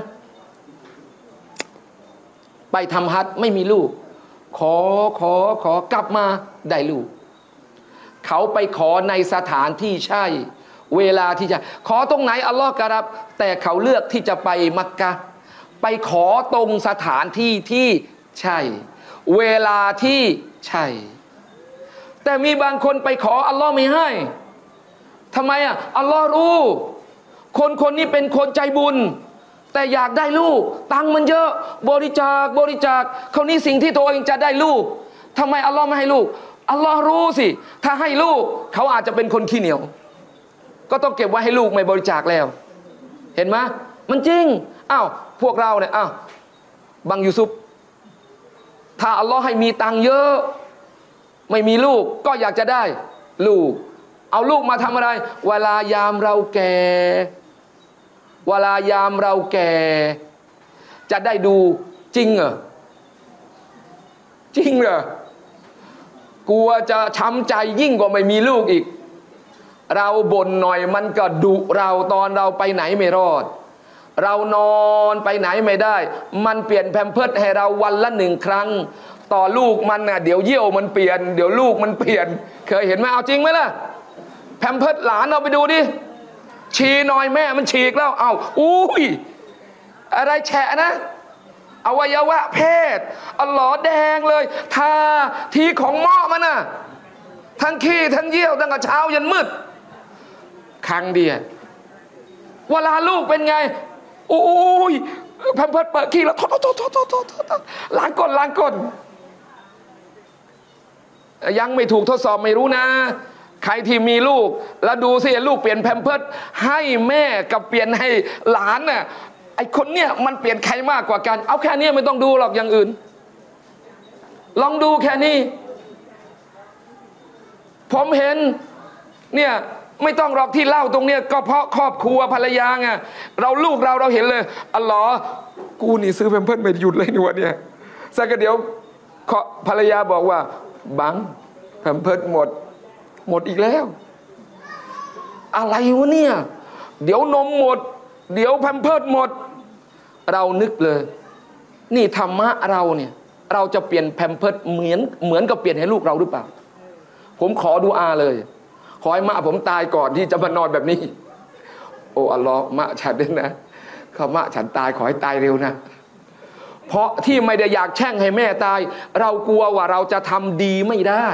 [SPEAKER 1] ไปทำฮัจญ์ไม่มีลูกขอกลับมาได้ลูกเขาไปขอในสถานที่ใช่เวลาที่จะขอตรงไหนอัลลอฮ์กะรับแต่เขาเลือกที่จะไปมักกะไปขอตรงสถานที่ที่ใช่เวลาที่ใช่แต่มีบางคนไปขออัลลอฮ์ไม่ให้ทำไมอัลลอฮ์รู้คนนี้เป็นคนใจบุญแต่อยากได้ลูกตังค์มันเยอะบริจาคเขานี่สิ่งที่ตัวเองจะได้ลูกทำไมอัลลอฮ์ไม่ให้ลูกอัลลอฮ์รู้สิถ้าให้ลูกเขาอาจจะเป็นคนขี้เหนียวก็ต้องเก็บไว้ให้ลูกไม่บริจาคแล้วเห็นไหมมันจริงอ้าวพวกเราเนี่ยอ้าวบังยูซุปถ้าอัลลอฮ์ให้มีตังค์เยอะไม่มีลูกก็อยากจะได้ลูกเอาลูกมาทำอะไรเวลายามเราแก่จะได้ดูจริงเหรอกลัวจะช้ำใจยิ่งกว่าไม่มีลูกอีกเราบ่นหน่อยมันก็ดุเราตอนเราไปไหนไม่รอดเรานอนไปไหนไม่ได้มันเปลี่ยนแพมเพิร์สให้เราวันละ1 ครั้งต่อลูกมันน่ะเดี๋ยวเยี่ยวมันเปลี่ยนเดี๋ยวลูกมันเปลี่ยนเคยเห็นไหมเอาจริงไหมล่ะแพมเพิร์สหลานเอาไปดูดิฉี่หน่อยแม่มันฉีกแล้วเอาอุ้ยอะไรแฉะนะอวัยวะเพศอัลลอฮ์แดงเลยทาทีของหม้อมันน่ะทั้งขี้ทั้งเยี่ยวตั้งแต่เช้ายันมืดครั้งเดียวเวลาลูกเป็นไงโอ้ยแพมเพิร์สเปิดขี้แล้วโทล้างก้นยังไม่ถูกทดสอบไม่รู้นะใครที่มีลูกแล้วดูสิลูกเปลี่ยนแพมเพิร์สให้แม่กับเปลี่ยนให้หลานน่ะไอคนเนี่ยมันเปลี่ยนใครมากกว่ากันเอาแค่นี้ไม่ต้องดูหรอกอย่างอื่นลองดูแค่นี้ผมเห็นเนี่ยไม่ต้องหรอกที่เล่าตรงเนี้ยก็เพราะครอบครัวภรรยาไงลูกเราเห็นเลยอัลลอฮ์กูนี่ซื้อแพมเพิร์สไม่หยุดเลยนี่วะเนี่ยสักเดี๋ยวภรรยาบอกว่าบังแพมเพิร์สหมดอีกแล้วอะไรวะเนี่ยเดี๋ยวนมหมดเดี๋ยวแพมเพิร์สหมดเรานึกเลยนี่ธรรมะเราเนี่ยเราจะเปลี่ยนแพมเพิร์สเหมือนกับเปลี่ยนให้ลูกเราหรือเปล่าผมขอดุอาเลยขอให้มะผมตายก่อนที่จะมานอนแบบนี้โอ้อัลลอฮ์มะฉันด้วยนะเขามะฉันตายขอให้ตายเร็วนะเพราะที่ไม่ได้อยากแช่งให้แม่ตายเรากลัวว่าเราจะทำดีไม่ได้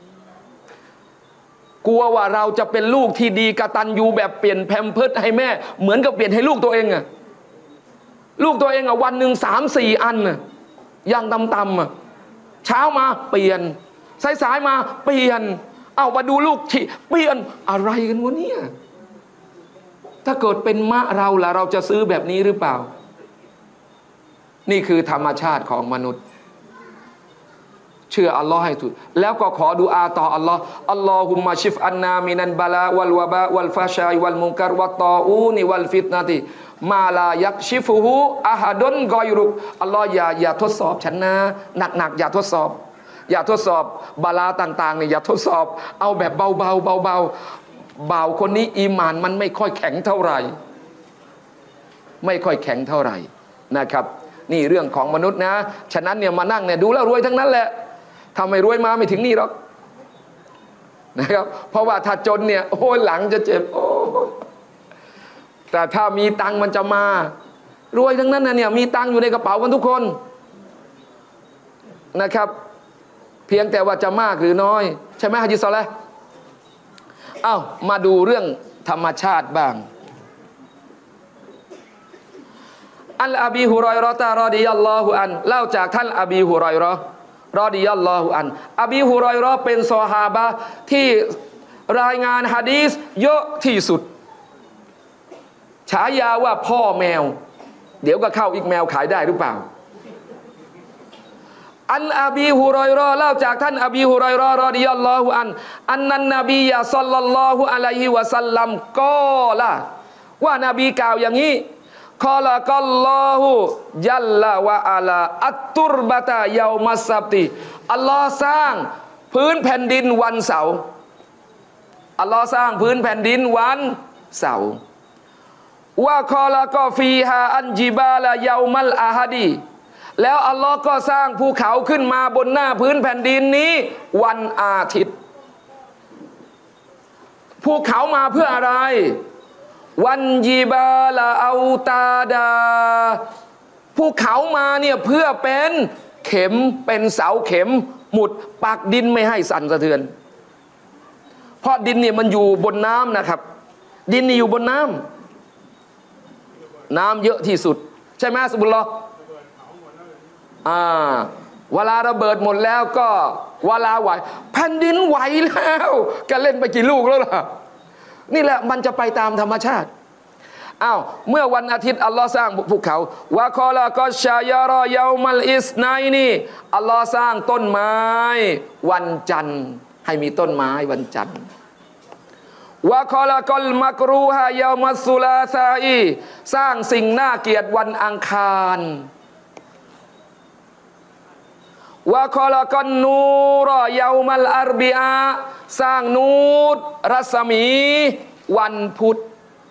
[SPEAKER 1] กลัวว่าเราจะเป็นลูกที่ดีกตัญญูแบบเปลี่ยนแพมเพิร์สให้แม่เหมือนกับเปลี่ยนให้ลูกตัวเองอะลูกตัวเองอะวันหนึ่ง3-4 อันอะอย่างต่ำๆอะเช้ามาเปลี่ยนสายมาเปลี่ยนเอามาดูลูกที่เปลี่ยนอะไรกันวะเนี่ยถ้าเกิดเป็นมะเราล่ะเราจะซื้อแบบนี้หรือเปล่านี่คือธรรมชาติของมนุษย์เชื่ออัลลอฮ์ให้ถูกแล้วก็ขอดุอาต่ออัลลอฮ์อัลลอฮุมมะชิฟอันนามินันบาลาวัลวะบะวัลฟาชัยวัลมุนกัรวัตตออูนิวัลฟิตนะติมาลายักชิฟุฮูอะฮัดนกอยรุกอัลลอฮ์อย่าทดสอบฉันนะหนักอย่าทดสอบบาลาต่างๆเนี่ยอย่าทดสอบเอาแบบเบาคนนี้อีหม่านมันไม่ค่อยแข็งเท่าไหร่นะครับนี่เรื่องของมนุษย์นะฉะนั้นเนี่ยมานั่งเนี่ยดูแล้วรวยทั้งนั้นแหละทำไมรวยมาไม่ถึงนี่หรอกนะครับเพราะว่าถ้าจนเนี่ยโอ้ยหลังจะเจ็บโอ้แต่ถ้ามีตังค์มันจะมารวยทั้งนั้นนะเนี่ยมีตังค์อยู่ในกระเป๋ากันทุกคนนะครับเพียงแต่ว่าจะมากหรือน้อยใช่ไหมฮะจิซอละมาดูเรื่องธรรมชาติบ้างอันอบีฮุรอยเราะฮ์รอฎิยัลลอฮุอันเล่าจากท่านอบีฮุรอยเราะฮ์รอฎิยัลลอฮุอันอบีฮุรอยเราะฮ์เป็นซอฮาบะห์ที่รายงานหะดีษเยอะที่สุดฉายาว่าพ่อแมวเดี๋ยวก็เข้าอีกแมวขายได้หรือเปล่าอันอบีฮุรอยเราะฮ์เล่าจากท่านอบีฮุรอยเราะฮ์รอฎิยัลลอฮุอันอันนันนบียะศ็อลลัลลอฮุอะลัยฮิวะซัลลัมกอละว่านบีกล่าวอย่างนี้คอละกัลลอฮุยัลละวะอะลาอัตตุรบะตะยอมัสซับติอัลลอฮ์สร้างพื้นแผ่นดินวันเสาร์อัลลอฮ์สร้างพื้นแผ่นดินวันเสาร์ว่าคอละกอฟีฮาอันจิบาลายอมัลอาฮัดีแล้วอัลลอฮ์ก็สร้างภูเขาขึ้นมาบนหน้าพื้นแผ่นดินนี้วันอาทิตย์ภูเขามาเพื่ออะไรวันยีบาลาเอาตาดาภูเขามาเนี่ยเพื่อเป็นเข็มเป็นเสาเข็มหมุดปักดินไม่ให้สั่นสะเทือนเพราะดินเนี่ยมันอยู่บนน้ำนะครับดินนี่อยู่บนน้ำน้ำเยอะที่สุดใช่ไหมสมมุติเราเวลาระเบิดหมดแล้วก็เวลาไหวแผ่นดินไหวแล้วก็เล่นไปกี่ลูกแล้วล่ะนี่แหละมันจะไปตามธรรมชาติเมื่อวันอาทิตย์อัลลอฮ์สร้างภูเขาวะคอลาก็ชายารอยามัลอิสไนนี่อัลลอฮ์สร้างต้นไม้วันจันทร์ให้มีต้นไม้วันจันทร์วะคอลากลมักรูฮายามัสซุลาซาอีสร้างสิ่งน่าเกลียดวันอังคารวะคอลากลนูรอยามัลอาร์บิอาสร้างนูรรัศมีวันพุธ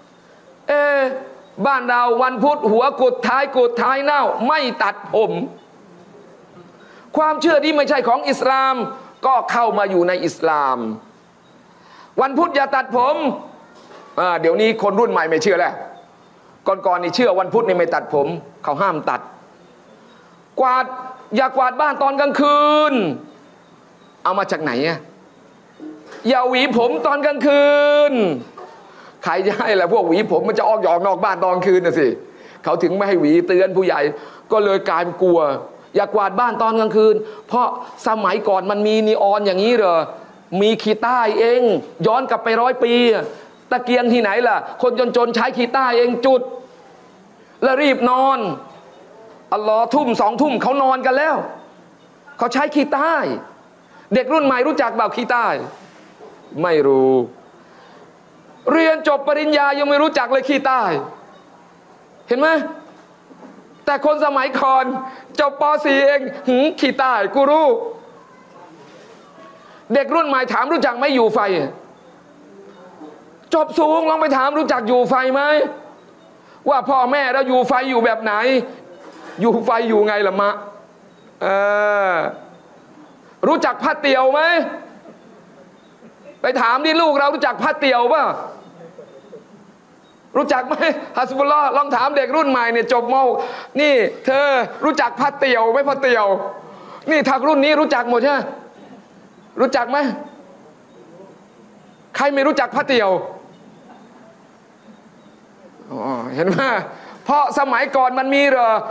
[SPEAKER 1] บ้านเราวันพุธหัวกุดท้ายเน่าไม่ตัดผมความเชื่อที่ไม่ใช่ของอิสลามก็เข้ามาอยู่ในอิสลามวันพุธอย่าตัดผมเดี๋ยวนี้คนรุ่นใหม่ไม่เชื่อแล้วก่อนนี่เชื่อวันพุธนี่ไม่ตัดผมเขาห้ามตัดอย่ากวาดบ้านตอนกลางคืนเอามาจากไหนอย่าหวีผมตอนกลางคืนใครจะให้ล่ะพวกหวีผมมันจะออกนอกบ้านตอนคืนน่ะสิเขาถึงไม่ให้หวีเตือนผู้ใหญ่ก็เลยกลายเป็นกลัวอย่ากวาดบ้านตอนกลางคืนเพราะสมัยก่อนมันมีนีออนอย่างนี้เหรอมีขีต้าเองย้อนกลับไป100 ปีตะเกียงที่ไหนล่ะคนจนใช้ขีต้าเองจุดแล้วรีบนอนอัลลอฮ์ทุ่ม2 ทุ่มเขานอนกันแล้วเขาใช้ขีต้าเด็กรุ่นใหม่รู้จักเปล่าขีต้าไม่รู้เรียนจบปริญญายังไม่รู้จักเลยขีต้าเห็นไหมแต่คนสมัยก่อนจบป .4 เองขีต้ากูรู้เด็กรุ่นใหม่ถามรู้จักไหมอยู่ไฟจบสูงลองไปถามรู้จักอยู่ไฟไหมว่าพ่อแม่เราอยู่ไฟอยู่แบบไหนอยู่ไฟอยู่ไงล่ะมะรู้จักผ้าเตี่ยวไหมไปถามดิลูกเรารู้จักผ้าเตี่ยวป่ะรู้จักไหมฮัสบุลลอฮ์ลองถามเด็กรุ่นใหม่เนี่ยจบม.นี่เธอรู้จักผ้าเตี่ยวไหมผ้าเตี่ยวนี่ถ้ารุ่นนี้รู้จักหมดใช่ไหมรู้จักไหมใครไม่รู้จักผ้าเตี่ยวเห็นไหมเพราะสมัยก่อนมันมี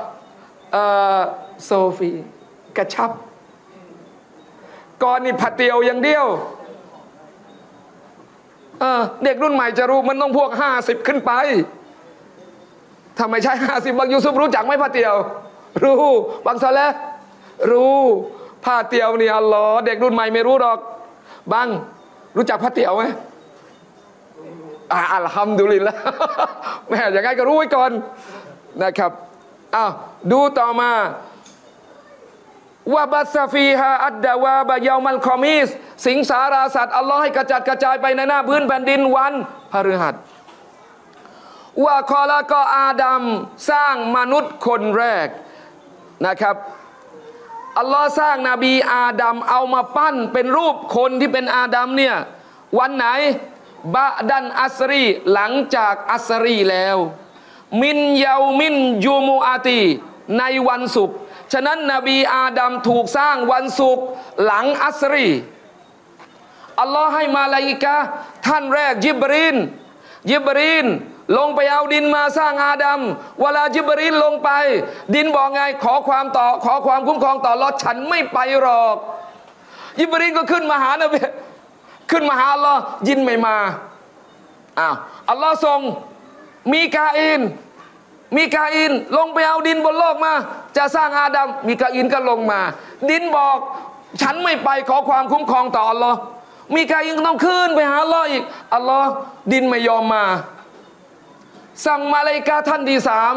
[SPEAKER 1] โซฟีกระชับก่อนนี่ผ้าเตี่ยวอย่างเดียวเด็กรุ่นใหม่จะรู้มันต้องพวก50ขึ้นไปถ้าไม่ใช่50บางยูซุฟรู้จักไหมผ้าเตี่ยวรู้บางซาเลรู้ผ้าเตี่ยวนี่อัลลอฮ์เด็กรุ่นใหม่ไม่รู้หรอกบังรู้จักผ้าเตี่ยวไหมอัลฮัมดุลิลละแม่อย่างไงก็รู้ไว้ก่อนนะครับดูต่อมาวะบัสฟีฮาอัดดาวาบะยามัลคอมิสสิงสาราสัตว์อัลลอฮ์ให้กระจัดกระจายไปในหน้าพื้นแผ่นดินวันพฤหัสวะคอละก็อาดัมสร้างมนุษย์คนแรกนะครับอัลลอฮ์สร้างนบีอาดัมเอามาปั้นเป็นรูปคนที่เป็นอาดัมเนี่ยวันไหนบะดันอัสรีหลังจากอัสรีแล้วมินเยามินยูมูอาตีในวันศุกร์ฉะนั้นนบีอาดัมถูกสร้างวันศุกร์หลังอัสรีอัลลอฮ์ให้มาลาอิกะห์ท่านแรกญิบรีนลงไปเอาดินมาสร้างอาดัมเวลาญิบรีนลงไปดินบอกไงขอความคุ้มครองต่ออัลลอฮ์ฉันไม่ไปหรอกญิบรีนก็ขึ้นมาหานบีขึ้นมาหาอัลลอฮ์ยินไม่มาอัลลอฮ์ส่งมีกาอินลงไปเอาดินบนโลกมาจะสร้างอาดัมมีกาอินก็ลงมาดินบอกฉันไม่ไปขอความคุ้มครองต่ออัลลอฮ์มีกาอินก็ต้องขึ้นไปหาอัลลอฮ์อีกอัลลอฮ์ดินไม่ยอมมาสั่งมาลาอิกะห์ท่านที่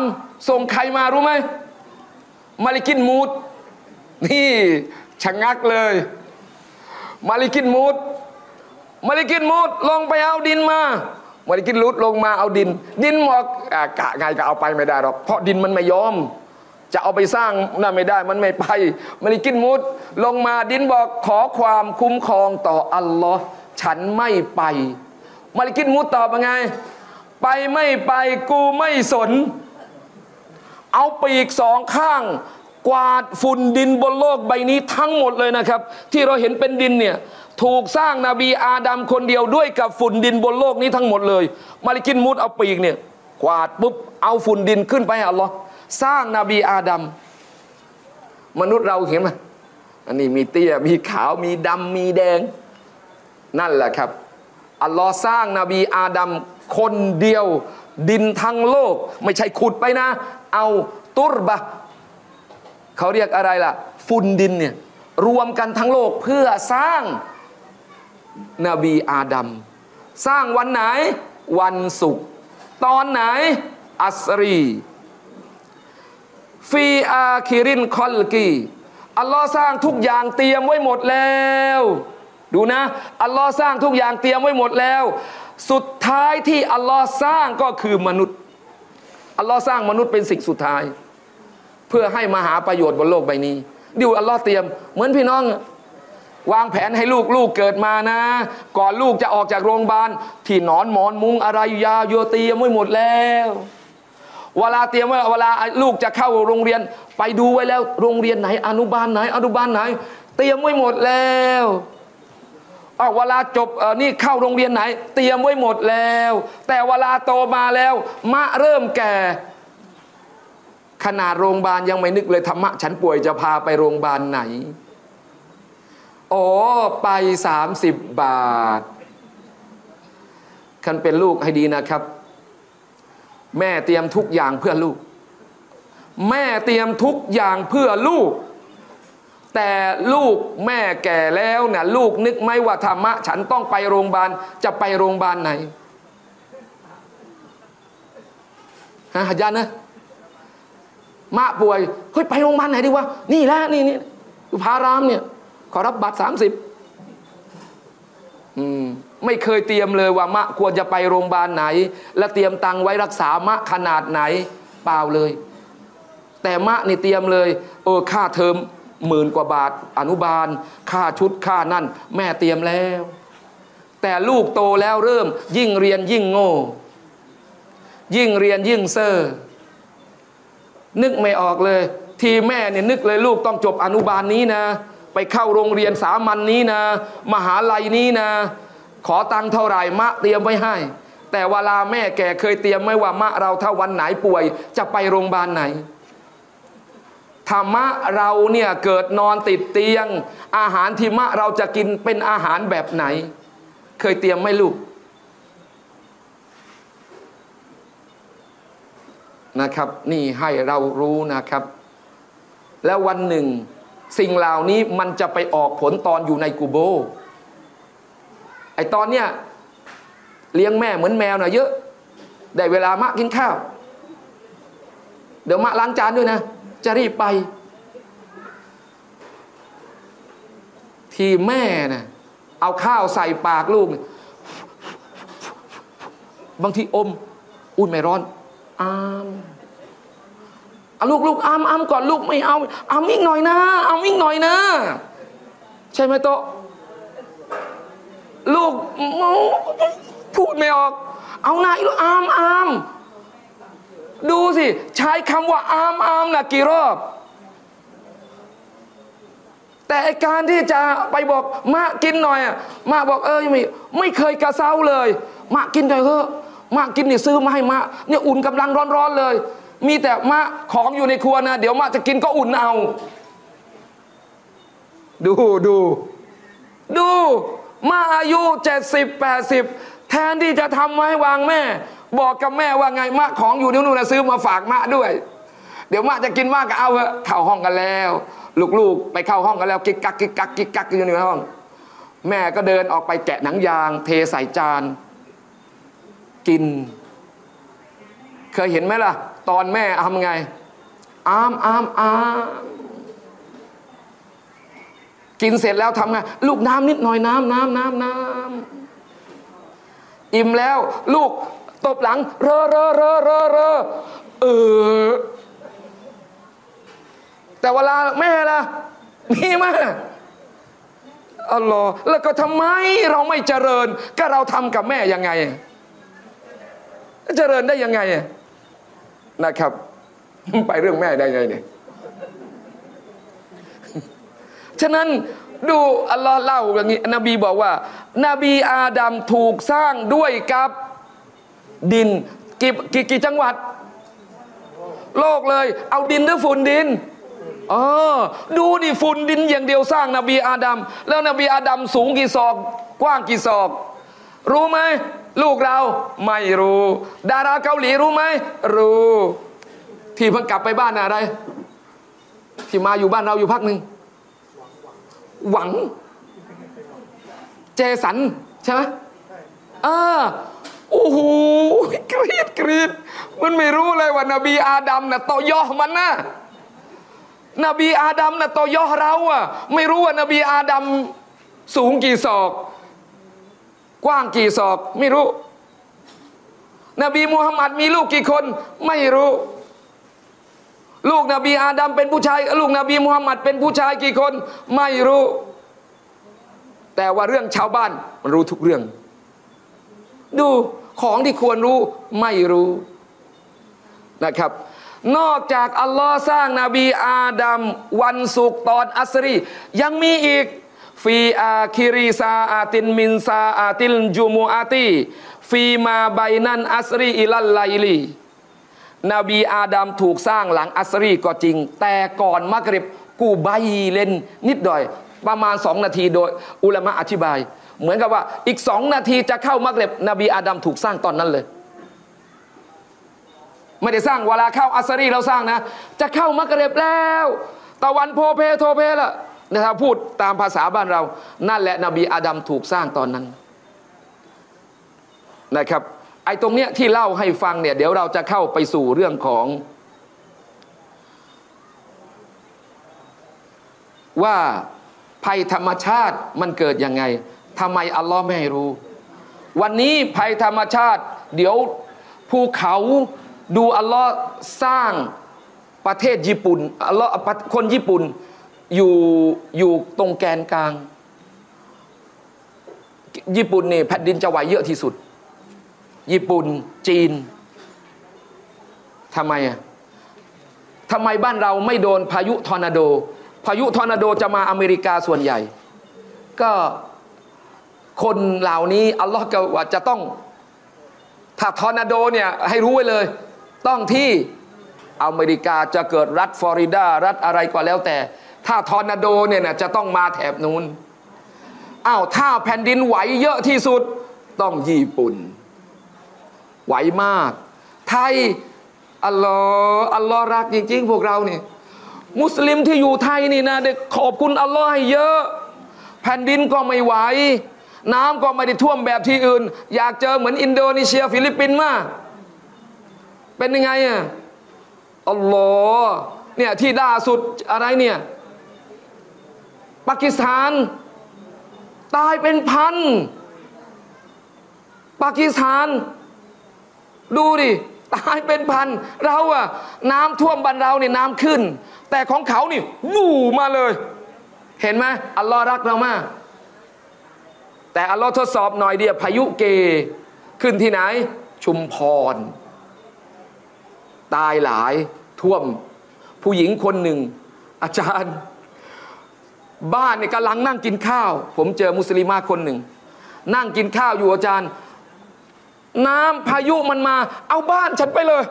[SPEAKER 1] 3ส่งใครมารู้ไหมมาลิกินมูดนี่ชะงักเลยมาลิกินมูดลงไปเอาดินมามาลิกินลุดลงมาเอาดินบอกกะไงก็เอาไปไม่ได้หรอกเพราะดินมันไม่ยอมจะเอาไปสร้างน่าไม่ได้มันไม่ไปมาลิกินมูดลงมาดินบอกขอความคุ้มครองต่ออัลลอฮ์ฉันไม่ไปมาลิกินมูดตอบว่าไงไปไม่ไปกูไม่สนเอาปีก2 ข้างกวาดฝุ่นดินบนโลกใบนี้ทั้งหมดเลยนะครับที่เราเห็นเป็นดินเนี่ยถูกสร้างนบีอาดัมคนเดียวด้วยกับฝุ่นดินบนโลกนี้ทั้งหมดเลยมาลิกินมูดเอาปีกเนี่ยกวาดปุ๊บเอาฝุ่นดินขึ้นไปอัลลอฮ์สร้างนบีอาดัมมนุษย์เราเห็นไหมอันนี้มีเตี้ยมีขาวมีดำมีแดงนั่นแหละครับอัลลอฮ์สร้างนบีอาดัมคนเดียวดินทั้งโลกไม่ใช่ขุดไปนะเอาตุรบะเขาเรียกอะไรล่ะฝุ่นดินเนี่ยรวมกันทั้งโลกเพื่อสร้างนบีอาดัมสร้างวันไหนวันศุกร์ตอนไหนอัสรีฟีอาคิรินคอลกีอัลลอฮ์สร้างทุกอย่างเตรียมไว้หมดแล้วดูนะอัลลอฮ์สร้างทุกอย่างเตรียมไว้หมดแล้วสุดท้ายที่อัลลอฮ์สร้างก็คือมนุษย์อัลลอฮ์สร้างมนุษย์เป็นสิ่งสุดท้ายเพื่อให้มาหาประโยชน์บนโลกใบนี้ดูอัลลอฮ์เตรียมเหมือนพี่น้องวางแผนให้ลูกเกิดมานะก่อนลูกจะออกจากโรงพยาบาลที่นอนหมอนมุ้งอะไรยาโยเตรียมไว้หมดแล้วเวลาเตรียมไว้เวลาลูกจะเข้าโรงเรียนไปดูไว้แล้วโรงเรียนไหนอนุบาลไหนเตรียมไว้หมดแล้วเวลาจบนี่เข้าโรงเรียนไหนเตรียมไว้หมดแล้วแต่เวลาโตมาแล้วมะเริ่มแก่ขนาดโรงพยาบาลยังไม่นึกเลยธรรมะฉันป่วยจะพาไปโรงพยาบาลไหนไป30 บาทคันเป็นลูกให้ดีนะครับแม่เตรียมทุกอย่างเพื่อลูกแม่เตรียมทุกอย่างเพื่อลูกแต่ลูกแม่แก่แล้วเนี่ยลูกนึกไหมว่าธรรมะฉันต้องไปโรงพยาบาลจะไปโรงพยาบาลไหนฮะญาตินะมะป่วยเฮ้ยไปโรงพยาบาลไหนดีวะนี่แหละนี่อยู่พารามเนี่ยขอรับบัตร30ไม่เคยเตรียมเลยว่ามะควรจะไปโรงพยาบาลไหนและเตรียมตังไว้รักษามะขนาดไหนเปล่าเลยแต่มะนี่เตรียมเลยค่าเทอม10,000 กว่าบาทอนุบาลค่าชุดค่านั่นแม่เตรียมแล้วแต่ลูกโตแล้วเริ่มยิ่งเรียนยิ่งโง่ยิ่งเรียนยิ่งเซ่อนึกไม่ออกเลยทีแม่เนี่ยนึกเลยลูกต้องจบอนุบาลนี้นะไปเข้าโรงเรียนสามัญนี้นะมหาลัยนี้นะขอตังค์เท่าไหร่มะเตรียมไว้ให้แต่เวลาแม่แก่เคยเตรียมไหมว่ามะเราถ้าวันไหนป่วยจะไปโรงพยาบาลไหนธรรมะเราเนี่ยเกิดนอนติดเตียงอาหารที่มะเราจะกินเป็นอาหารแบบไหนเคยเตรียมไหมลูกนะครับนี่ให้เรารู้นะครับแล้ววันหนึ่งสิ่งเหล่านี้มันจะไปออกผลตอนอยู่ในกุโบร์ไอตอนเนี้ยเลี้ยงแม่เหมือนแมวน่ะเยอะได้เวลามะกินข้าวเดี๋ยวมะล้างจานด้วยนะจะรีบไปที่แม่น่ะเอาข้าวใส่ปากลูกบางทีอมอุ้ยไม่ร้อนเอาลูกอ้ำก่อนลูกไม่เอาอีกหน่อยนะอีกหน่อยนะใช่ไหมโตลูกพูดไม่ออกเอาหน้าอีกอ้ำดูสิใช้คำว่าอ้ำนะกี่รอบแต่การที่จะไปบอกมะกินหน่อยมะบอกไม่เคยกระเซ้าเลยมะกินหน่อยเถอะมะกินนี่ซื้อมาให้มะเนี่ยอุ่นกำลังร้อนๆเลยมีแต่มะของอยู่ในครัวนะเดี๋ยวมะจะกินก็อุ่นเอาดูมาอายุ70-80แทนที่จะทำไว้วางแม่บอกกับแม่ว่าไงมะของอยู่นู่นนะซื้อมาฝากมะด้วยเดี๋ยวมะจะกินมะก็เอาเถอะเข้าห้องกันแล้วลูกๆไปเข้าห้องกันแล้วกิ๊กกักอยู่ในห้องแม่ก็เดินออกไปแกะหนังยางเทใส่จานกินเคยเห็นไหมล่ะตอนแม่ทำไงกินเสร็จแล้วทำไงลูกน้ำนิดหน่อยน้ำอิ่มแล้วลูกตบหลังเรอแต่เวลาแม่ล่ะมีไหมอัลลอฮ์แล้วก็ทำไมเราไม่เจริญก็เราทำกับแม่ยังไงเจริญได้ยังไงนะครับไปเรื่องแม่ได้ไงเนี่ยฉะนั้นดูอัลลอฮ์เล่าอย่างนี้นบีบอกว่านบีอาดัมถูกสร้างด้วยกับดินกี่จังหวัดโลกเลยเอาดินหรือฝุ่นดินดูนี่ฝุ่นดินอย่างเดียวสร้างนบีอาดัมแล้วนบีอาดัมสูงกี่ศอกกว้างกี่ศอกรู้ไหมลูกเราไม่รู้ดาราเกาหลีรู้ไหมรู้ที่เพิ่งกลับไปบ้านอะไรที่มาอยู่บ้านเราอยู่พักหนึ่งหวังเจสันใช่ไหมโอ้โหกรีดมันไม่รู้เลยว่านบีอาดัมน่ะต่อยอมันนะนบีอาดัมน่ะต่อยอเราอะไม่รู้ว่านบีอาดัมสูงกี่ศอกกว้างกี่ศอกไม่รู้นบีมุฮัมมัดมีลูกกี่คนไม่รู้ลูกนบีอาดัมเป็นผู้ชายลูกนบีมุฮัมมัดเป็นผู้ชายกี่คนไม่รู้แต่ว่าเรื่องชาวบ้านมันรู้ทุกเรื่องดูของที่ควรรู้ไม่รู้นะครับนอกจากอัลลอฮ์สร้างนบีอาดัมวันศุกร์ตอนอัสรียังมีอีกฟีอาคิริซาอาตินมินซาอาติลจุมูอาตีฟีมาไบนันอัสรีอิลัลไลลีนบีอาดัมถูกสร้างหลังอัสรีก็จริงแต่ก่อนมักริบกูใบเล่นนิดหน่อยประมาณ2 นาทีโดยอุลามะอธิบายเหมือนกับว่าอีก2 นาทีจะเข้ามักริบนบีอาดัมถูกสร้างตอนนั้นเลยไม่ได้สร้างเวลาเข้าอัสรีเราสร้างนะจะเข้ามักริบแล้วตะวันโพเพโทเพละนะครับพูดตามภาษาบ้านเรานั่นแหละนบีอาดัมถูกสร้างตอนนั้นนะครับไอ้ตรงเนี้ยที่เล่าให้ฟังเนี่ยเดี๋ยวเราจะเข้าไปสู่เรื่องของว่าภัยธรรมชาติมันเกิดยังไงทำไมอัลลอฮ์ไม่ให้รู้วันนี้ภัยธรรมชาติเดี๋ยวภูเขาดูอัลลอฮ์สร้างประเทศญี่ปุ่นอัลลอฮ์คนญี่ปุ่นอยู่ตรงแกนกลางญี่ปุ่นนี่แผ่นดินจะไหวเยอะที่สุดญี่ปุ่นจีนทำไมบ้านเราไม่โดนพายุทอร์นาโดพายุทอร์นาโดจะมาอเมริกาส่วนใหญ่ก็คนเหล่านี้อัลลอฮ์ก็ว่าจะต้องถ้าทอร์นาโดเนี่ยให้รู้ไว้เลยต้องที่อเมริกาจะเกิดรัฐฟลอริดารัฐอะไรก็แล้วแต่ถ้าทอร์นาโดเนี่ยจะต้องมาแถบนู้นถ้าแผ่นดินไหวเยอะที่สุดต้องญี่ปุ่นไหวมากไทยอัลลอฮ์รักจริงๆพวกเราเนี่ยมุสลิมที่อยู่ไทยนี่นะเด็กขอบคุณอัลลอฮ์ให้เยอะแผ่นดินก็ไม่ไหวน้ำก็ไม่ได้ท่วมแบบที่อื่นอยากเจอเหมือนอินโดนีเซียฟิลิปปินส์มากเป็นยังไงอัลลอฮ์เนี่ยที่ล่าสุดอะไรเนี่ยปากีสถานตายเป็นพันปากีสถานดูดิตายเป็นพันเราน้ำท่วมบ้านเราเนี่ยน้ำขึ้นแต่ของเขานี่วู่มาเลยเห็นไหมอัลลอฮ์รักเรามากแต่อัลลอฮ์ทดสอบหน่อยเดียวพายุเกขึ้นที่ไหนชุมพรตายหลายท่วมผู้หญิงคนหนึ่งอาจารย์บ้านเนี่ยกำลังนั่งกินข้าวผมเจอมุสลิมาคนหนึ่งนั่งกินข้าวอยู่อาจารย์น้ำพายุมันมาเอาบ้านฉันไปเลย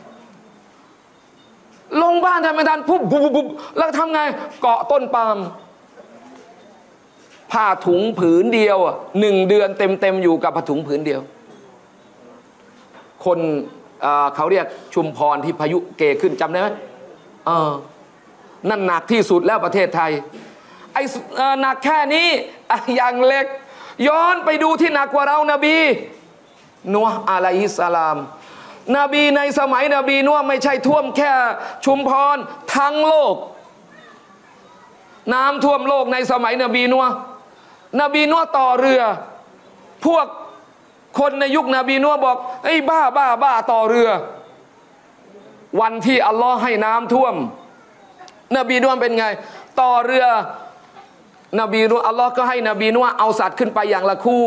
[SPEAKER 1] ลงบ้านทำไม่ทันปุ๊บแล้วทำไงเกาะต้นปาล์มผ้าถุงผืนเดียว1 เดือนเต็มอยู่กับผ้าถุงผืนเดียวคนเขาเรียกชุมพรที่พายุเกขึ้นจำได้ไหมนั่นหนักที่สุดแล้วประเทศไทยไอ้หนักแค่นี้อย่างเล็กย้อนไปดูที่หนักกว่าเรานบีนัวอะลัยฮิสสลามนบีในสมัยนบีนัวไม่ใช่ท่วมแค่ชุมพรทั้งโลกน้ำท่วมโลกในสมัยนบีนัวต่อเรือพวกคนในยุคนบีนัวบอกไอ้บ้าต่อเรือวันที่อัลลอฮ์ให้น้ำท่วมนบีนัวเป็นไงต่อเรือนบีนัวอัลลอฮ์ก็ให้นบีนัวเอาสัตว์ขึ้นไปอย่างละคู่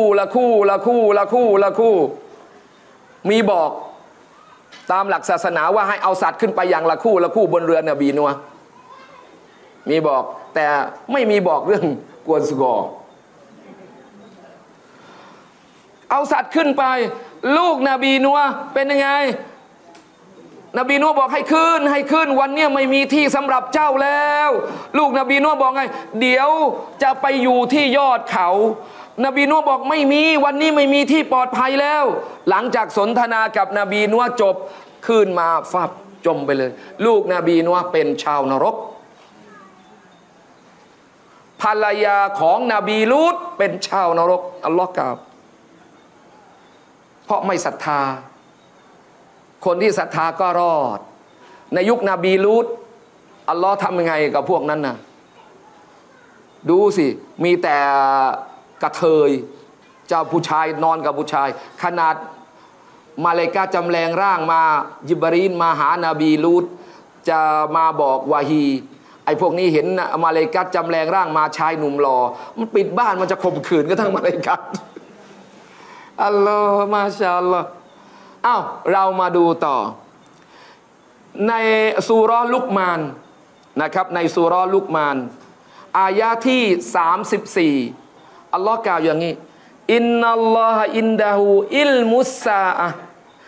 [SPEAKER 1] มีบอกตามหลักศาสนาว่าให้เอาสัตว์ขึ้นไปอย่างละคู่บนเรือนบีนัวมีบอกแต่ไม่มีบอกเรื่องกวนสุกอเอาสัตว์ขึ้นไปลูกนบีนัวเป็นยังไงนบีนัวบอกให้ขึ้นวันนี้ไม่มีที่สำหรับเจ้าแล้วลูกนบีนัวบอกไงเดี๋ยวจะไปอยู่ที่ยอดเขานบีนัวบอกไม่มีวันนี้ไม่มีที่ปลอดภัยแล้วหลังจากสนทนากับนบีนัวจบขึ้นมาฟับจมไปเลยลูกนบีนัวเป็นชาวนรกภรรยาของนบีลูตเป็นชาวนรกอัลลอฮ์กล่าวเพราะไม่ศรัทธาคนที่ศรัทธาก็รอดในยุคนบีลูตอัลลอฮ์ทำยังไงกับพวกนั้นนะดูสิมีแต่กระเทยเจ้าผู้ชายนอนกับผู้ชายขนาดมาเลกาจำแรงร่างมายิบรีนมาหานาบีลูตจะมาบอกวาฮีไอ้พวกนี้เห็นมาเลกาจำแรงร่างมาชายหนุ่มหล่อมันปิดบ้านมันจะข่มขืนก็ทั้งมาเลกาอัลลอฮ์มาชาอัลลอฮ์อ้าวเรามาดูต่อในซูเราะห์ลุกมานนะครับในซูเราะห์ลุกมานอายะที่34อัลลอฮ์กล่าวอย่างนี้อินนัลลอฮะอินดะฮูอิลมุสซาอะห์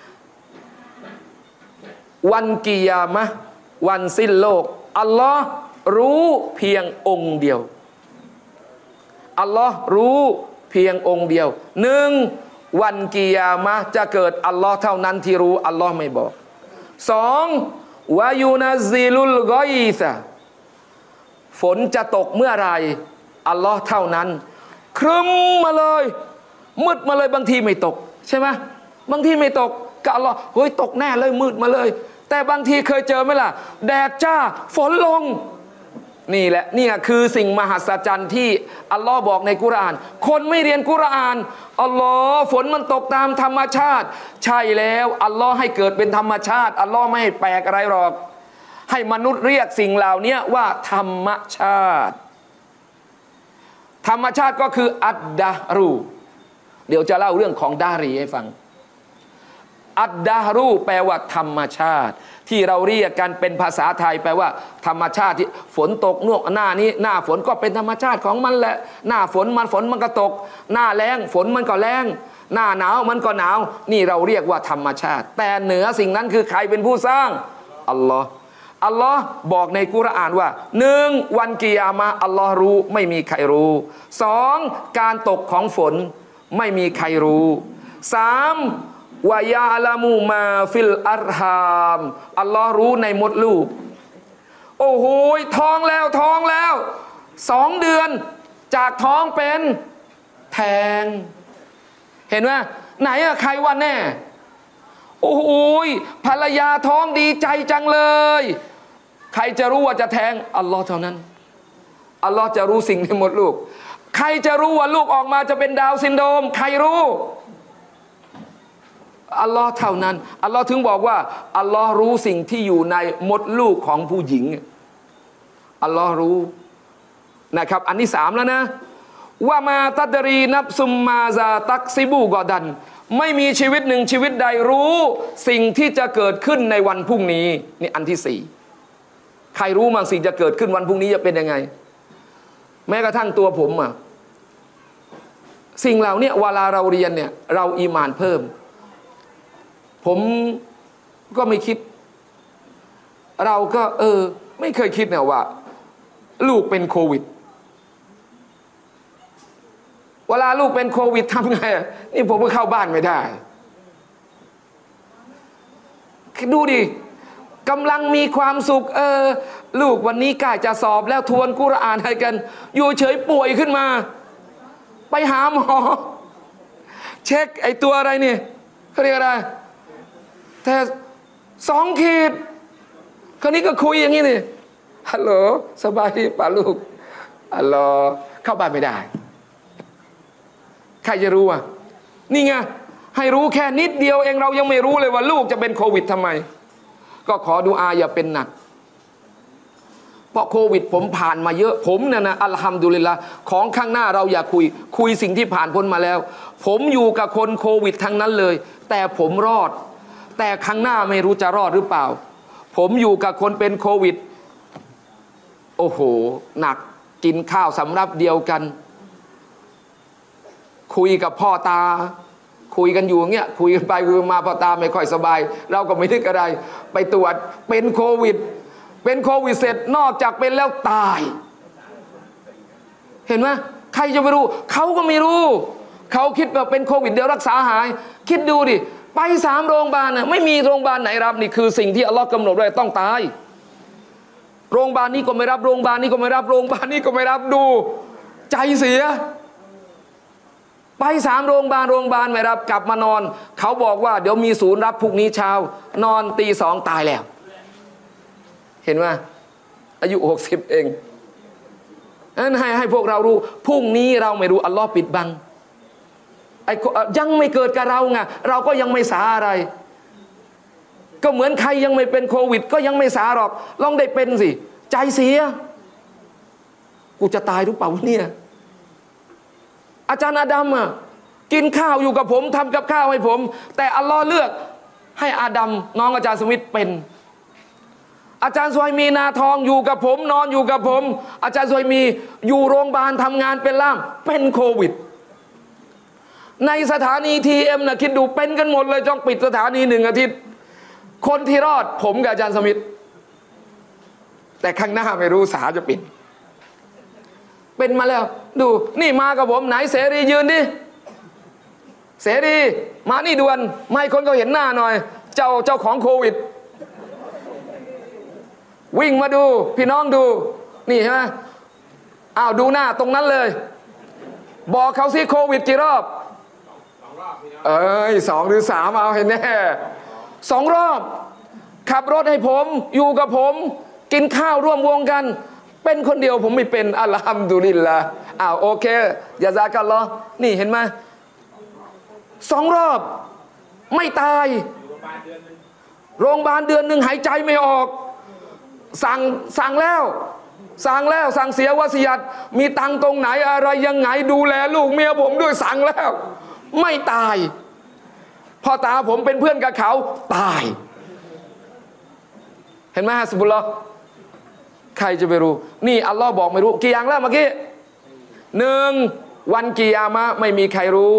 [SPEAKER 1] วันกิยามะห์วันสิ้นโลกอัลลอฮ์รู้เพียงองค์เดียวอัลลอฮ์รู้เพียงองค์เดียวหนึ่งวันกิยามะห์จะเกิดอัลลอฮ์เท่านั้นที่รู้อัลลอฮ์ไม่บอกสองวายูนัซซิลุลกอยซะฝนจะตกเมื่อไรอัลลอฮ์เท่านั้นครึ้มมาเลยมืดมาเลยบางทีไม่ตกใช่ไหมบางทีไม่ตกก็อัลลอฮ์เฮ้ยตกแน่เลยมืดมาเลยแต่บางทีเคยเจอไหมล่ะแดดจ้าฝนลงนี่แหละนี่คือสิ่งมหัศจรรย์ที่อัลลอฮ์บอกในกุรอานคนไม่เรียนกุรอานอัลลอฮ์ฝนมันตกตามธรรมชาติใช่แล้วอัลลอฮ์ให้เกิดเป็นธรรมชาติอัลลอฮ์ไม่ให้แปลกอะไรหรอกให้มนุษย์เรียกสิ่งเหล่านี้ว่าธรรมชาติธรรมชาติก็คืออัดดะรูเดี๋ยวจะเล่าเรื่องของดารีให้ฟังอัดดะรูแปลว่าธรรมชาติที่เราเรียกกันเป็นภาษาไทยแปลว่าธรรมชาติที่ฝนตกนวกหน้านี้หน้าฝนก็เป็นธรรมชาติของมันแหละหน้าฝนมันก็ตกหน้าแล้งฝนมันก็แล้งหน้าหนาวมันก็หนาวนี่เราเรียกว่าธรรมชาติแต่เหนือสิ่งนั้นคือใครเป็นผู้สร้างอัลลอฮ์อัลลอฮ์บอกในกุรอานว่าหนึ่งวันกิยามะห์อัลลอฮ์รู้ไม่มีใครรู้สองการตกของฝนไม่มีใครรู้สามวายาลามูมาฟิลอัรฮามอัลลอฮ์รู้ในมดลูกโอ้โหท้องแล้ว2 เดือนจากท้องเป็นแทงเห็นไหมไหนอะใครว่าแน่โอ้โหภรรยาท้องดีใจจังเลยใครจะรู้ว่าจะแทงอัลลอฮ์เท่านั้นอัลลอฮ์จะรู้สิ่งในมดลูกใครจะรู้ว่าลูกออกมาจะเป็นดาวน์ซินโดรมใครรู้อัลลอฮ์เท่านั้นอัลลอฮ์ถึงบอกว่าอัลลอฮ์รู้สิ่งที่อยู่ในมดลูกของผู้หญิงอัลลอฮ์รู้นะครับอันที่3แล้วนะว่ามาตัดรีนับซุมมาซาตักซิบูกอดันไม่มีชีวิตหนึ่งชีวิตใดรู้สิ่งที่จะเกิดขึ้นในวันพรุ่งนี้นี่อันที่4ใครรู้มั้งสิ่งจะเกิดขึ้นวันพรุ่งนี้จะเป็นยังไงแม้กระทั่งตัวผมอะสิ่งเหล่านี้เวลาเราเรียนเนี่ยเราอีหม่านเพิ่มผมก็ไม่คิดเราก็ไม่เคยคิดเนี่ยว่าลูกเป็นโควิดเวลาลูกเป็นโควิดทำไงนี่ผมก็เข้าบ้านไม่ได้ดูดิกำลังมีความสุขลูกวันนี้ใกล้จะสอบแล้วทวนกุรอานให้กันอยู่เฉยป่วยขึ้นมาไปหาหมอเช็คไอตัวอะไรนี่เขาเรียกอะไรแต่2 ขีดคราวนี้ก็คุยอย่างนี้นี่ฮัลโหลสบายดีป่ะลูกฮัลโหลเข้าบ้านไม่ได้ใครจะรู้อ่ะนี่ไงให้รู้แค่นิดเดียวเองเรายังไม่รู้เลยว่าลูกจะเป็นโควิดทำไมก็ขอดุอาอย่าเป็นหนักเพราะโควิดผมผ่านมาเยอะผมเนี่ยนะอัลฮัมดุลิลละของข้างหน้าเราอย่าคุยสิ่งที่ผ่านพ้นมาแล้วผมอยู่กับคนโควิดทั้งนั้นเลยแต่ผมรอดแต่ข้างหน้าไม่รู้จะรอดหรือเปล่าผมอยู่กับคนเป็นโควิดโอ้โหหนักกินข้าวสำรับเดียวกันคุยกับพ่อตาคุยกันอยู่เงี้ยคุยกันไปคุยมาพอตาไม่ค่อยสบายเราก็ไม่นึกอะไรไปตรวจเป็นโควิดเสร็จนอกจากเป็นแล้วตายเห็นไหมใครจะไปรู้เขาก็ไม่รู้เขาคิดว่าเป็นโควิดเดี๋ยวรักษาหายคิดดูดิไป3 โรงพยาบาลน่ะไม่มีโรงพยาบาลไหนรับนี่คือสิ่งที่อัลลอฮ์กำหนดไว้ต้องตายโรงพยาบาลนี้ก็ไม่รับโรงพยาบาลนี้ก็ไม่รับโรงพยาบาลนี้ก็ไม่รับดูใจเสียไป3 โรงพยาบาลไม่รับกลับมานอนเขาบอกว่าเดี๋ยวมีศูนย์รับพรุ่งนี้เช้านอนตี 2ตายแล้วเห็นไหมอายุ60เองนั้นให้พวกเรารู้พรุ่งนี้เราไม่รู้อัลลอฮ์ปิดบังยังไม่เกิดกับเราไงเราก็ยังไม่สาอะไรก็เหมือนใครยังไม่เป็นโควิดก็ยังไม่สาหรอกลองได้เป็นสิใจเสียกูจะตายหรือเปล่าเนี่ยอาจารย์อาดัมกินข้าวอยู่กับผมทำกับข้าวให้ผมแต่อัลลอฮ์เลือกให้อาดัมน้องอาจารย์สมิทเป็นอาจารย์ซวยมีนาทองอยู่กับผมนอนอยู่กับผมอาจารย์ซวยมีอยู่โรงพยาบาลทำงานเป็นล่ามเป็นโควิดในสถานีทีเอ็มนะคิดดูเป็นกันหมดเลยจ้องปิดสถานี1 อาทิตย์คนที่รอดผมกับอาจารย์สมิทแต่ข้างหน้าไม่รู้สาจะปิดเป็นมาแล้วดูนี่มากับผมไหนเสรียืนดิเสรีมานี่ด่วนไม่คนก็เห็นหน้าหน่อยเจ้าของโควิดวิ่งมาดูพี่น้องดูนี่ใช่ไหมอ้าวดูหน้าตรงนั้นเลยบอกเขาสิโควิดกี่รอบ2 หรือ 3เอาให้แน่2 รอบขับรถให้ผมอยู่กับผมกินข้าวร่วมวงกันเป็นคนเดียวผมไม่เป็นอัลฮัมดุลิลละอ้าวโอเคยาซากัลลอฮ์นี่เห็นไหม2 รอบไม่ตายโรงพยาบาลเดือนหนึ่งหายใจไม่ออกสั่งแล้วสั่งเสียวะสิยัตมีตังตรงไหนอะไรยังไงดูแลลูกเมียผมด้วยสั่งแล้วไม่ตายพ่อตาผมเป็นเพื่อนกับเขาตายเห็นไหมฮะซุบุลลอฮ์ใครจะไปรู้นี่อัลลอฮ์บอกไม่รู้กี่อย่างแล้วเมื่อกี้1วันกิยามะห์ไม่มีใครรู้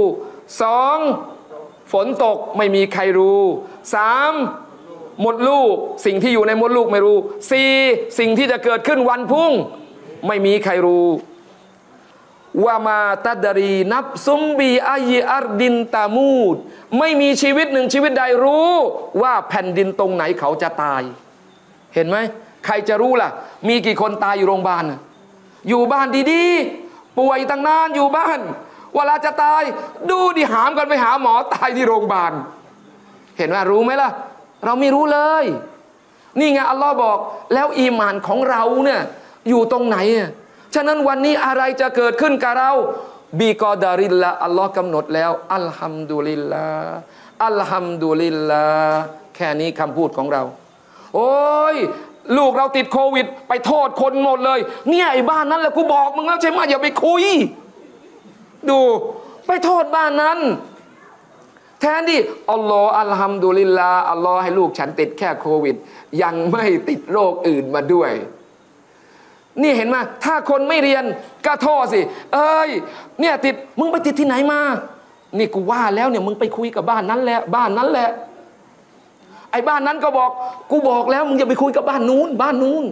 [SPEAKER 1] 2ฝนตกไม่มีใครรู้3มดลูกสิ่งที่อยู่ในมดลูกไม่รู้4สิ่งที่จะเกิดขึ้นวันพรุ่งไม่มีใครรู้วามาตัดรีนับซุมบีอายีอาร์ดินตามูดไม่มีชีวิตหนึ่งชีวิตใดรู้ว่าแผ่นดินตรงไหนเขาจะตายเห็นไหมใครจะรู้ล่ะมีกี่คนตายอยู่โรงพยาบาลอยู่บ้านดีๆป่วยตั้งนานอยู่บ้านเวลาจะตายดูดิหามกันไปหาหมอตายที่โรงพยาบาลเห็นว่ารู้ไหมล่ะเราไม่รู้เลยนี่ไงอัลลอฮ์บอกแล้วอีหม่านของเราเนี่ยอยู่ตรงไหนฉะนั้นวันนี้อะไรจะเกิดขึ้นกับเราบีกอดาริลละอัลลอฮ์กำหนดแล้วอัลฮัมดุลิลลาอัลฮัมดุลิลลาแค่นี้คำพูดของเราโอ้ยลูกเราติดโควิดไปโทษคนหมดเลยเนี่ยไอ้บ้านนั้นแหละกูบอกมึงแล้วใช่ไหมอย่าไปคุยดูไปโทษบ้านนั้นแทนที่อัลลอฮ์อัลฮัมดุลิลลาอัลลอฮ์ให้ลูกฉันติดแค่โควิดยังไม่ติดโรคอื่นมาด้วยนี่เห็นไหมถ้าคนไม่เรียนก็โทษสิเนี่ยติดมึงไปติดที่ไหนมานี่กูว่าแล้วเนี่ยมึงไปคุยกับบ้านนั้นแหละบ้านนั้นแหละไอ้บ้านนั้นก็บอกกูบอกแล้วมึงอย่าไปคุยกับบ้านนู้น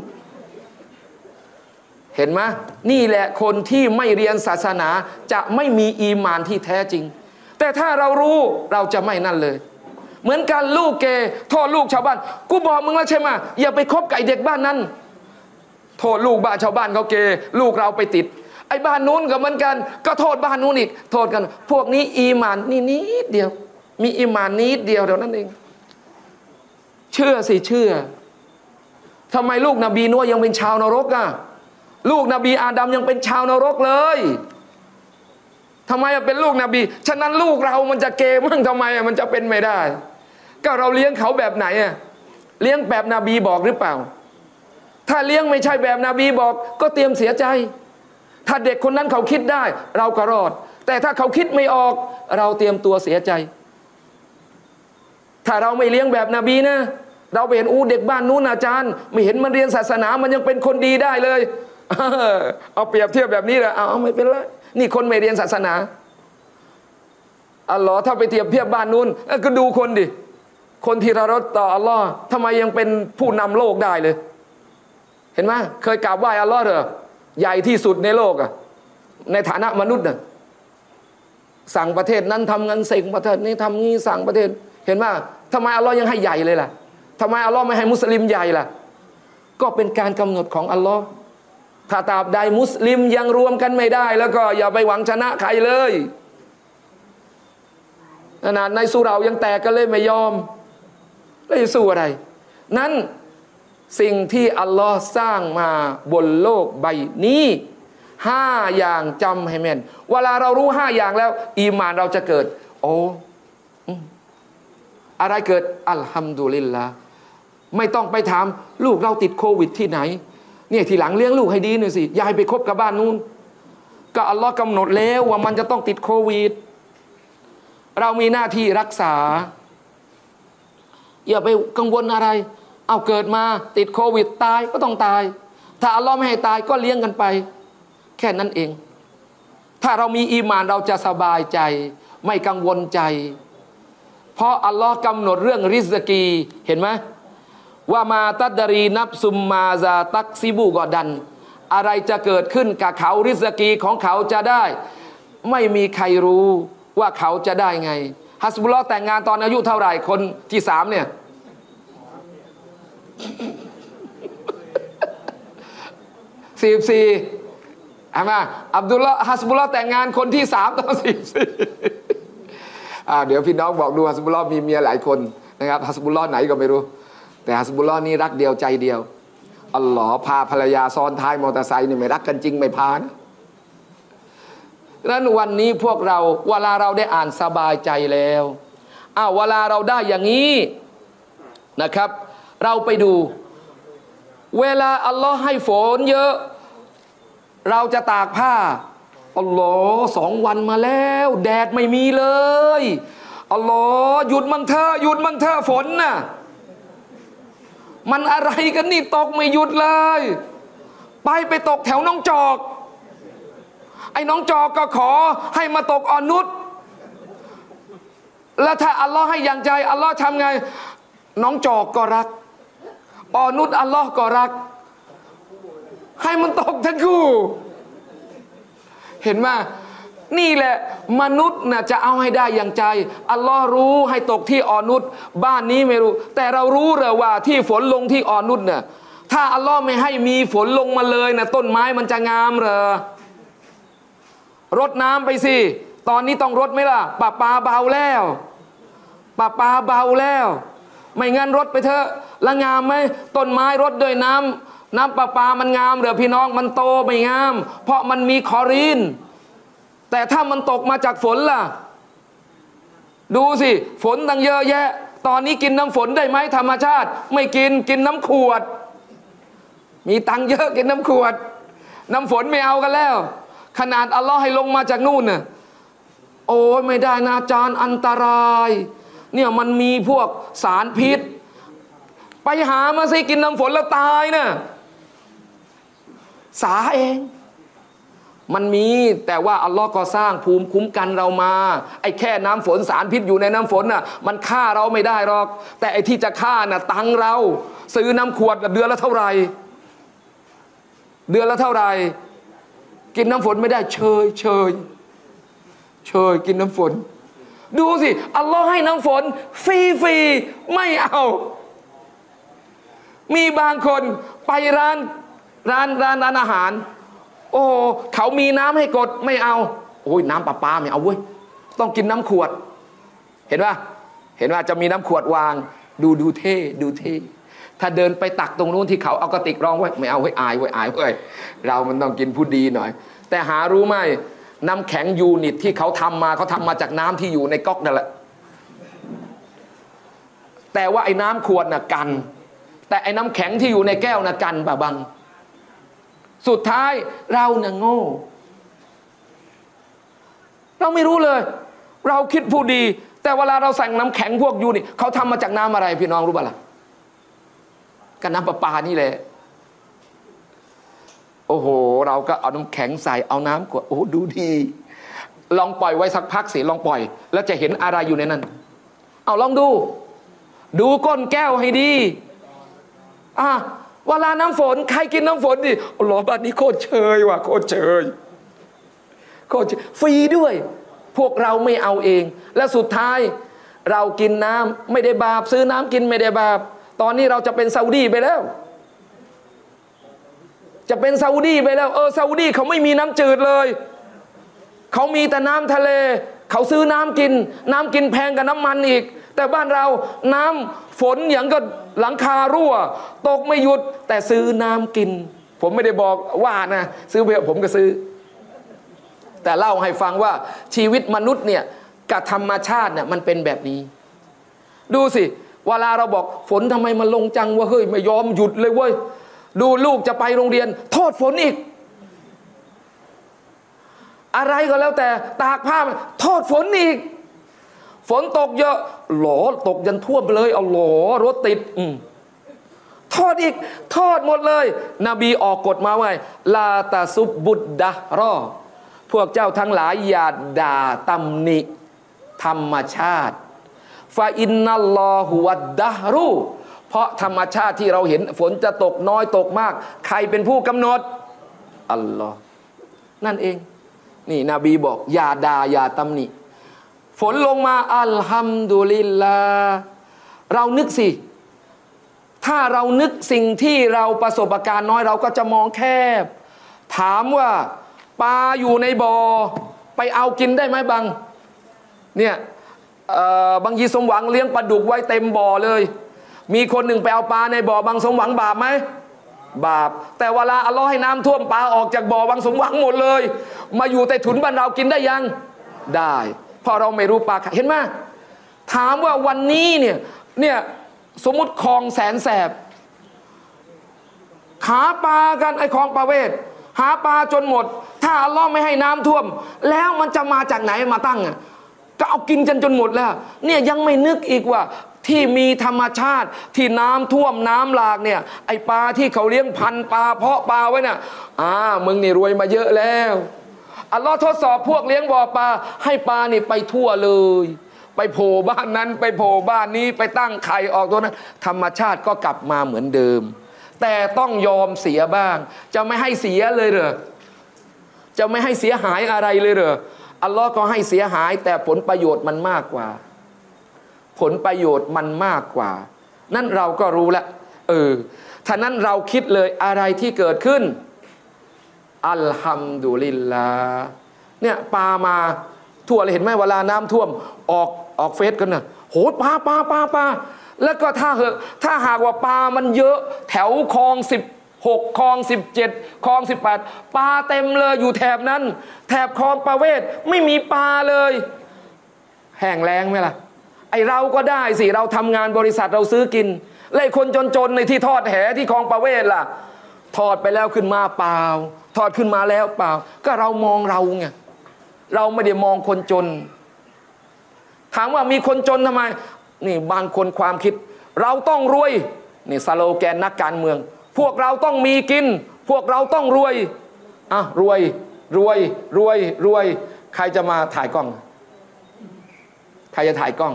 [SPEAKER 1] เห็นไหมนี่แหละคนที่ไม่เรียนศาสนาจะไม่มีอีหม่านที่แท้จริงแต่ถ้าเรารู้เราจะไม่นั่นเลยเหมือนกันลูกเกโทษลูกชาวบ้านกูบอกมึงแล้วใช่ไหมอย่าไปคบกับไอ้เด็กบ้านนั้นโทษลูกบ้านชาวบ้านเขาเกลูกเราไปติดไอ้บ้านนู้นก็เหมือนกันก็โทษบ้านนู้นอีกโทษกันพวกนี้อีหม่านนี่นิดเดียวมีอีหม่านนิดเดียวเท่านั้นเองเชื่อสิเชื่อทำไมลูกนบีนัวยังเป็นชาวนรกลูกนบีอาดัมยังเป็นชาวนรกเลยทำไมเป็นลูกนบีฉะนั้นลูกเรามันจะเกมั่งทำไมมันจะเป็นไม่ได้ก็เราเลี้ยงเขาแบบไหนเลี้ยงแบบนบีบอกหรือเปล่าถ้าเลี้ยงไม่ใช่แบบนบีบอกก็เตรียมเสียใจถ้าเด็กคนนั้นเขาคิดได้เราก็รอดแต่ถ้าเขาคิดไม่ออกเราเตรียมตัวเสียใจถ้าเราไม่เลี้ยงแบบนบีนะเราไปเห็นเด็กบ้านนู้นอาจารย์ไม่เห็นมันเรียนศาสนามันยังเป็นคนดีได้เลยเอาเปรียบเทียบแบบนี้แหละเอาไม่เป็นไรนี่คนไม่เรียนศาสนาอัลลอฮ์ถ้าไปเทียบเทียบบ้านนู้นก็ดูคนดิคนที่ระลึกต่ออัลลอฮ์ทำไมยังเป็นผู้นำโลกได้เลยเห็นไหมเคยกราบไหว้อัลลอฮ์เหรอใหญ่ที่สุดในโลกอะในฐานะมนุษย์น่ะสั่งประเทศนั้นทำงั้นเสกประเทศนี้ทำงี้สั่งประเทศเห็นไหมทำไมอัลลอฮ์ยังให้ใหญ่เลยล่ะทำไมอัลลอฮ์ไม่ให้มุสลิมใหญ่ล่ะก็เป็นการกำหนดของอัลลอฮ์ถ้าตราบใดมุสลิมยังรวมกันไม่ได้แล้วก็อย่าไปหวังชนะใครเลยขนาดในสุเรายังแตกกันเลยไม่ยอมแล้วจะสู้อะไรนั้นสิ่งที่อัลลอฮ์สร้างมาบนโลกใบนี้5 อย่างจำให้แม่นเวลาเรารู้5 อย่างแล้วอีหม่านเราจะเกิดโอ้อะไรเกิดอัลฮัมดุลิลละไม่ต้องไปถามลูกเราติดโควิดที่ไหนเนี่ยทีหลังเลี้ยงลูกให้ดีหน่อยสิอย่าให้ไปคบกับบ้านนู้นก็อัลลอฮ์กำหนดแล้วว่ามันจะต้องติดโควิดเรามีหน้าที่รักษาอย่าไปกังวลอะไรเอาเกิดมาติดโควิดตายก็ต้องตายถ้าอัลลอฮ์ไม่ให้ตายก็เลี้ยงกันไปแค่นั้นเองถ้าเรามีอีหม่านเราจะสบายใจไม่กังวลใจเพราะอัลลอฮ์กำหนดเรื่องริซกีเห็นไหมว่ามาตัดดารีนับซุมมาซาตักซิบูกอดันอะไรจะเกิดขึ้นกับเขาริซกีของเขาจะได้ไม่มีใครรู้ว่าเขาจะได้ไงฮัสบุลลอฮ์แต่งงานตอนอายุเท่าไหร่คนที่3เนี่ย44อ่ะมาอับดุลลอฮ์ฮัสบุลลอฮ์แต่งงานคนที่3ตอน44เดี๋ยวพี่น้องบอกดูฮัสบุลลอฮ์มีเมียหลายคนนะครับฮัสบุลลอฮ์ไหนก็ไม่รู้แต่ฮัสบุลลอฮ์นี่รักเดียวใจเดียวอัลลอฮ์พาภรรยาซ้อนท้ายมอเตอร์ไซค์นี่ไม่รักกันจริงไม่พานะดังนั้นวันนี้พวกเราเวลาเราได้อ่านสบายใจแล้วเวลาเราได้อย่างนี้นะครับเราไปดูเวลาอัลลอฮ์ให้ฝนเยอะเราจะตากผ้าอัลลอฮ์2 วันมาแล้วแดดไม่มีเลยอัลลอฮ์หยุดมั่งเถอะหยุดมั่งเถอะฝนน่ะมันอะไรกันนี่ตกไม่หยุดเลยไปตกแถวน้องจอกไอ้น้องจอกก็ขอให้มาตกอ่อนนุชแล้วถ้าอัลลอฮ์ให้อย่างใจอัลลอฮ์ทำไงน้องจอกก็รักอ่อนนุชอัลลอฮ์ก็รักให้มันตกทั้งคู่เห็นไหมนี่แหละมนุษย์น่ะจะเอาให้ได้อย่างใจอัลลอฮ์รู้ให้ตกที่อ่อนนุชบ้านนี้ไม่รู้แต่เรารู้เหรอว่าที่ฝนลงที่อ่อนนุชเนี่ยถ้าอัลลอฮ์ไม่ให้มีฝนลงมาเลยนะต้นไม้มันจะงามเหรอรดน้ำไปสิตอนนี้ต้องรดไหมล่ะปาเบาแล้วปาเบาแล้วไม่งั้นรดไปเถอะละงามไหมต้นไม้รดด้วยน้ำปามันงามเหรอพี่น้องมันโตไม่งามเพราะมันมีคลอรีนแต่ถ้ามันตกมาจากฝนล่ะดูสิฝนตั้งเยอะแยะตอนนี้กินน้ำฝนได้ไหมธรรมชาติไม่กินน้ำขวดมีตังเยอะกินน้ำขวดน้ำฝนไม่เอากันแล้วขนาดอัลลอฮ์ให้ลงมาจากนู่นน่ะโอ้ยไม่ได้นะอาจารย์อันตรายเนี่ยมันมีพวกสารพิษไปหามาสิกินน้ำฝนแล้วตายน่ะสาเองมันมีแต่ว่าอัลลอฮ์ก็สร้างภูมิคุ้มกันเรามาไอ้แค่น้ำฝนสารพิษอยู่ในน้ำฝนน่ะมันฆ่าเราไม่ได้หรอกแต่ไอ้ที่จะฆ่าน่ะตังเราซื้อน้ำขวดเดือนละเท่าไหร่กินน้ำฝนไม่ได้เชยกินน้ำฝนดูสิอัลลอฮ์ให้น้ำฝนฟรีไม่เอามีบางคนไปร้านอาหารโอ้เขามีน้ำให้กดไม่เอาโอ้ยน้ำประปาไม่เอาเว้ยต้องกินน้ำขวดเห็นว่าจะมีน้ำขวดวางดูเท่ถ้าเดินไปตักตรงนู้นที่เขาเอากระติกรองไว้ไม่เอาไว้อายเรามันต้องกินผู้ดีหน่อยแต่หารู้ไหมน้ำแข็งยูนิตที่เขาทำมาจากน้ำที่อยู่ในก๊อกนั่นแหละแต่ว่าไอ้น้ำขวดน่ะกันแต่ไอ้น้ำแข็งที่อยู่ในแก้วน่ะกันบะบังสุดท้ายเราน่ะโง่เราไม่รู้เลยเราคิดผู้ดีแต่เวลาเราสั่งน้ำแข็งพวกยูนิตเขาทำมาจากน้ำอะไรพี่น้องรู้ป่ะล่ะกันน้ำประปานี่แหละโอ้โหเราก็เอาน้ำแข็งใส่เอาน้ำกวดโอ้ดูดีลองปล่อยไว้สักพักสิลองปล่อยแล้วจะเห็นอะไรอยู่ในนั้นเอาลองดูก้นแก้วให้ดีเวลาน้ำฝนใครกินน้ำฝนดิอัลลอฮ์บ้านนี้โคตรเชยว่ะโคตรเชยฟรีด้วยพวกเราไม่เอาเองและสุดท้ายเรากินน้ำไม่ได้บาปซื้อน้ำกินไม่ได้บาปตอนนี้เราจะเป็นซาอุดีไปแล้วจะเป็นซาอุดีไปแล้วซาอุดีเขาไม่มีน้ำจืดเลยเขามีแต่น้ำทะเลเขาซื้อน้ำกินแพงกับน้ำมันอีกแต่บ้านเราน้ำฝนอย่างก็หลังคารั่วตกไม่หยุดแต่ซื้อน้ำกินผมไม่ได้บอกว่านะซื้อไปผมก็ซื้อแต่เล่าให้ฟังว่าชีวิตมนุษย์เนี่ยกับธรรมชาติเนี่ยมันเป็นแบบนี้ดูสิเวลาเราบอกฝนทำไมมันลงจังวะเฮ้ยไม่ยอมหยุดเลยเว้ยดูลูกจะไปโรงเรียนโทษฝนอีกอะไรก็แล้วแต่ตากผ้าโทษฝนอีกฝนตกเยอะหลอตกยันท่วมไปเลยเอาหลอรถติดโทษอีกโทษหมดเลยนบีออกกฎมาว่าลาตาซุบบุดดะรอพวกเจ้าทั้งหลายอย่าด่าตำหนิธรรมชาติฟาอินนัลลอฮุวัดดะรูเพราะธรรมชาติที่เราเห็นฝนจะตกน้อยตกมากใครเป็นผู้กำหนดอัลลอฮ์นั่นเองนี่นบีบอกอย่าด่าอย่าตำหนิฝนลงมาอัลฮัมดุลิลลาห์เรานึกสิถ้าเรานึกสิ่งที่เราประสบการณ์น้อยเราก็จะมองแคบถามว่าปลาอยู่ในบ่อไปเอากินได้ไหมบางเนี่ยบางยีสมหวังเลี้ยงปลาดุกไว้เต็มบ่อเลยมีคนหนึ่งไปเอาปลาในบ่อบางสมหวังบาปไหมบาปแต่เวลาอัลลอฮ์ให้น้ำท่วมปลาออกจากบ่อบางสมหวังหมดเลยมาอยู่ใต้ถุนบ้านเรากินได้ยังได้เพราะเราไม่รู้ปลาเห็นไหมถามว่าวันนี้เนี่ยสมมุติคลองแสนแสบหาปลากันไอคลองประเวศหาปลาจนหมดถ้าอัลลอฮ์ไม่ให้น้ำท่วมแล้วมันจะมาจากไหนมาตั้งก็เอากินจนหมดแล้วเนี่ยยังไม่นึกอีกว่าที่มีธรรมชาติที่น้ำท่วมน้ำหลากเนี่ยไอปลาที่เขาเลี้ยงพันปลาเพาะปลาไว้น่ะมึงนี่รวยมาเยอะแล้วอัลลอฮ์ทดสอบพวกเลี้ยงบ่อปลาให้ปลานี่ไปทั่วเลยไปโผล่บ้านนั้นไปโผล่บ้านนี้ไปตั้งไข่ออกตัวนั้นธรรมชาติก็กลับมาเหมือนเดิมแต่ต้องยอมเสียบ้างจะไม่ให้เสียเลยเหรอจะไม่ให้เสียหายอะไรเลยเหรออัลลอฮ์ก็ให้เสียหายแต่ผลประโยชน์มันมากกว่าผลประโยชน์มันมากกว่านั่นเราก็รู้แล้วท่านั้นเราคิดเลยอะไรที่เกิดขึ้นอัลฮัมดุลิลลาห์เนี่ยปลามาทั่วเลยเห็นไหมเวลาน้ำท่วมออกเฟซกันนะโหปลาแล้วก็ถ้าหากว่าปลามันเยอะแถวคลอง16คลอง17คลอง18ปลาเต็มเลยอยู่แถบนั้นแถบคลองประเวศไม่มีปลาเลยแห้งแล้งไหมล่ะไอเราก็ได้สิเราทำงานบริษัทเราซื้อกินแล้วคนจนๆในที่ทอดแหที่คลองประเวศล่ะทอดไปแล้วขึ้นมาเปล่าทอดขึ้นมาแล้วเปล่าก็เรามองเราไงเราไม่ได้มองคนจนถามว่ามีคนจนทำไมนี่บางคนความคิดเราต้องรวยนี่สโลแกนนักการเมืองพวกเราต้องมีกินพวกเราต้องรวยรวยใครจะมาถ่ายกล้องใครจะถ่ายกล้อง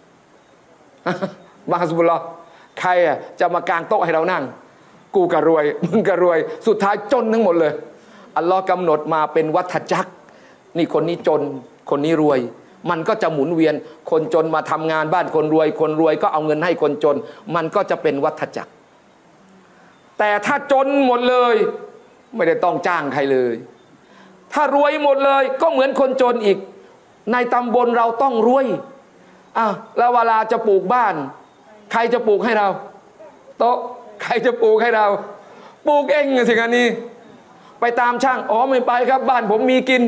[SPEAKER 1] บาสบุลลอใครจะมากางโต๊ะให้เรานั่งกูก็รวยมึงก็รวยสุดท้ายจนทั้งหมดเลยอัลลอฮ์กำหนดมาเป็นวัฏจักรนี่คนนี้จนคนนี้รวยมันก็จะหมุนเวียนคนจนมาทำงานบ้านคนรวยก็เอาเงินให้คนจนมันก็จะเป็นวัฏจักรแต่ถ้าจนหมดเลยไม่ได้ต้องจ้างใครเลยถ้ารวยหมดเลยก็เหมือนคนจนอีกในตำบลเราต้องรวยแล้วเวลาจะปลูกบ้านใครจะปลูกให้เราโต๊ะใครจะปลูกให้เราปลูกเองสิกันนี้ไปตามช่างไม่ไปครับบ้านผมมีกิน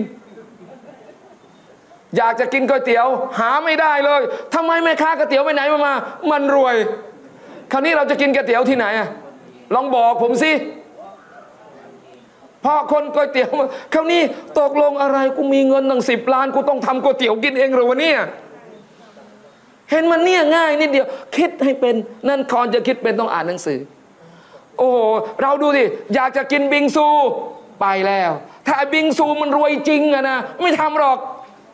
[SPEAKER 1] อยากจะกินก๋วยเตี๋ยวหาไม่ได้เลยทำไมแม่ค้าก๋วยเตี๋ยวไปไหนมามันรวยคราวนี้เราจะกินก๋วยเตี๋ยวที่ไหนลองบอกผมสิพอคนก๋วยเตี๋ยวคราวนี้ตกลงอะไรกูมีเงินตั้ง10 ล้านกูต้องทำก๋วยเตี๋ยวกินเองหรือวะเนี่ยเห็นมันเนี่ยง่ายนิดเดียวคิดให้เป็นนั่นคอนจะคิดเป็นต้องอ่านหนังสือโอ้โหเราดูดิอยากจะกินบิงซูไปแล้วถ้าบิงซูมันรวยจริงนะไม่ทำหรอก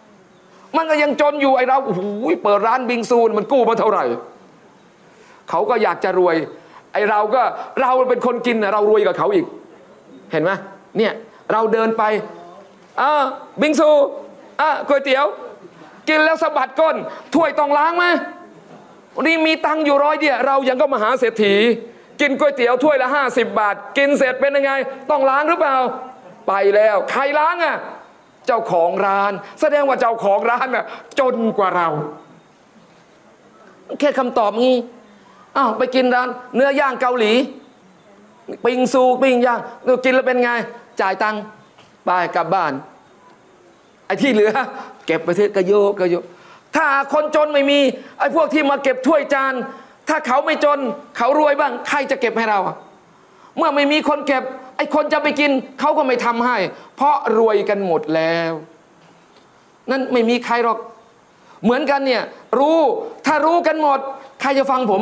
[SPEAKER 1] มันก็ยังจนอยู่ไอเราโอ้โหเปิดร้านบิงซูมันกู้มาเท่าไหร่เขาก็อยากจะรวยไอเราเป็นคนกินนะเรารวยกับเขาอีกเห็นไหมเนี่ยเราเดินไปบิงซูก๋วยเตี๋ยวกินแล้วสะบัดก้นถ้วยต้องล้างไหมนี่มีตังค์อยู่100เดียวเรายังก็มหาเศรษฐีกินก๋วยเตี๋ยวถ้วยละ50 บาทกินเสร็จเป็นยังไงต้องล้างหรือเปล่าไปแล้วใครล้างเจ้าของร้านแสดงว่าเจ้าของร้านจนกว่าเราแค่คำตอบงี้ไปกินร้านเนื้อย่างเกาหลีปิ้งซูปิ้งย่างกินแล้วเป็นไงจ่ายตังค์ไปกลับบ้านไอ้ที่เหลือเก็บไปเถอะกระโยกถ้าคนจนไม่มีไอ้พวกที่มาเก็บถ้วยจานถ้าเขาไม่จนเขารวยบ้างใครจะเก็บให้เราเมื่อไม่มีคนเก็บไอ้คนจะไปกินเขาก็ไม่ทำให้เพราะรวยกันหมดแล้วนั่นไม่มีใครหรอกเหมือนกันเนี่ยถ้ารู้กันหมดใครจะฟังผม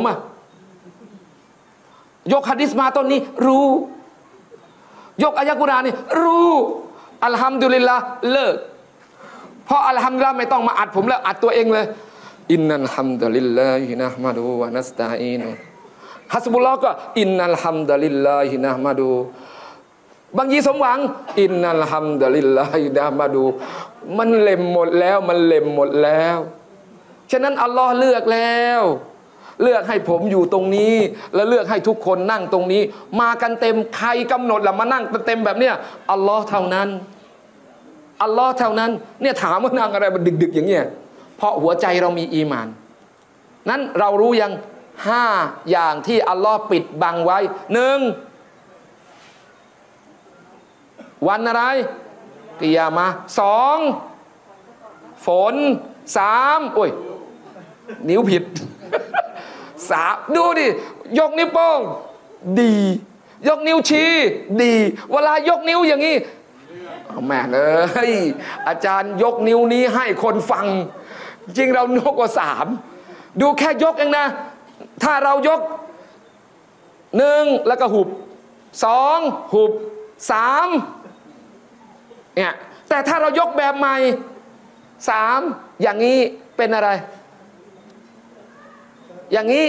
[SPEAKER 1] ยกหะดีษมาต้นนี้รู้ยกอายะกุรอานนี่รู้อัลฮัมดุลิลละเลิกเพราะอัลฮัมดุลิลละไม่ต้องมาอัดผมแล้วอัดตัวเองเลยอินนัลฮัมดุลิลลาฮินะห์มะดูวะนัสตะอีนุฮัสบุลลอฮ์ก็อินนัลฮัมดุลิลลาฮินะห์มะดูบางทีสมหวังอินนัลฮัมดุลิลลาฮินะห์มะดูมันเล็มหมดแล้วฉะนั้นอัลลอฮ์เลือกแล้วเลือกให้ผมอยู่ตรงนี้และเลือกให้ทุกคนนั่งตรงนี้มากันเต็มใครกำหนดล่ะมานั่งเต็มแบบเนี้ยอัลลอฮ์เท่านั้นเนี่ยถามว่านั่งอะไรมันดึกๆอย่างเงี้ยเพราะหัวใจเรามีอีหม่านนั้นเรารู้ยัง5อย่างที่อัลลอฮ์ปิดบังไว้1วันอะไรกิยามะห์2ฝน3โอ้ยนิ้วผิด3ดูดิยกนิ้วโป้งดียกนิ้วชี้ดีเวลายกนิ้วอย่างนี้แม่เลยอาจารย์ยกนิ้วนี้ให้คนฟังจริงเรานกกว่า3ดูแค่ยกเองนะถ้าเรายก1แล้วก็หุบ2หุบ3เนี่ยแต่ถ้าเรายกแบบใหม่3อย่างนี้เป็นอะไรอย่างนี้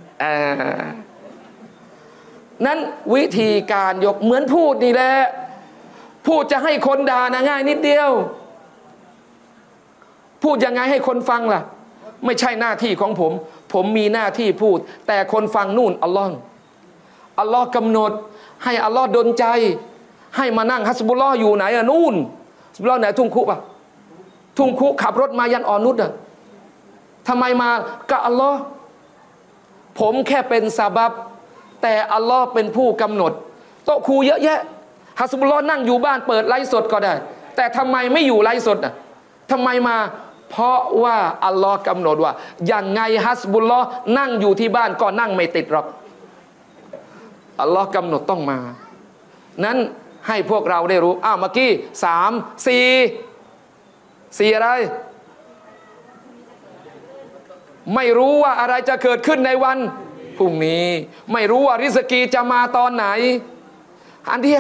[SPEAKER 1] นั้นวิธีการยกเหมือนพูดนี่แหละพูดจะให้คนด่านะง่ายนิดเดียวพูดยังไงให้คนฟังล่ะไม่ใช่หน้าที่ของผมมีหน้าที่พูดแต่คนฟังนู่นอัลลอฮ์กำหนดให้อัลลอฮ์ดลใจให้มานั่งฮัสบุลลอฮ์อยู่ไหนนู่นฮัสบุลลอฮ์ไหนทุ่งคุปทุ่งคุขับรถมายันอ่อนนุชทำไมมาก็อัลลอฮ์ผมแค่เป็นซะบับแต่อัลลอฮ์เป็นผู้กำหนดโต๊ะครูเยอะแยะฮัสบุลลอฮ์นั่งอยู่บ้านเปิดไลฟ์สดก็ได้แต่ทำไมไม่อยู่ไลฟ์สดทำไมมาเพราะว่าอัลลอฮ์กำหนดว่าอย่างไงฮัสบุลลอฮ์นั่งอยู่ที่บ้านก็นั่งไม่ติดหรอกอัลลอฮ์กำหนดต้องมานั้นให้พวกเราได้รู้เมื่อกี้4อะไรไม่รู้ว่าอะไรจะเกิดขึ้นในวันพรุ่งนี้ไม่รู้ว่าริสกีจะมาตอนไหนอันที่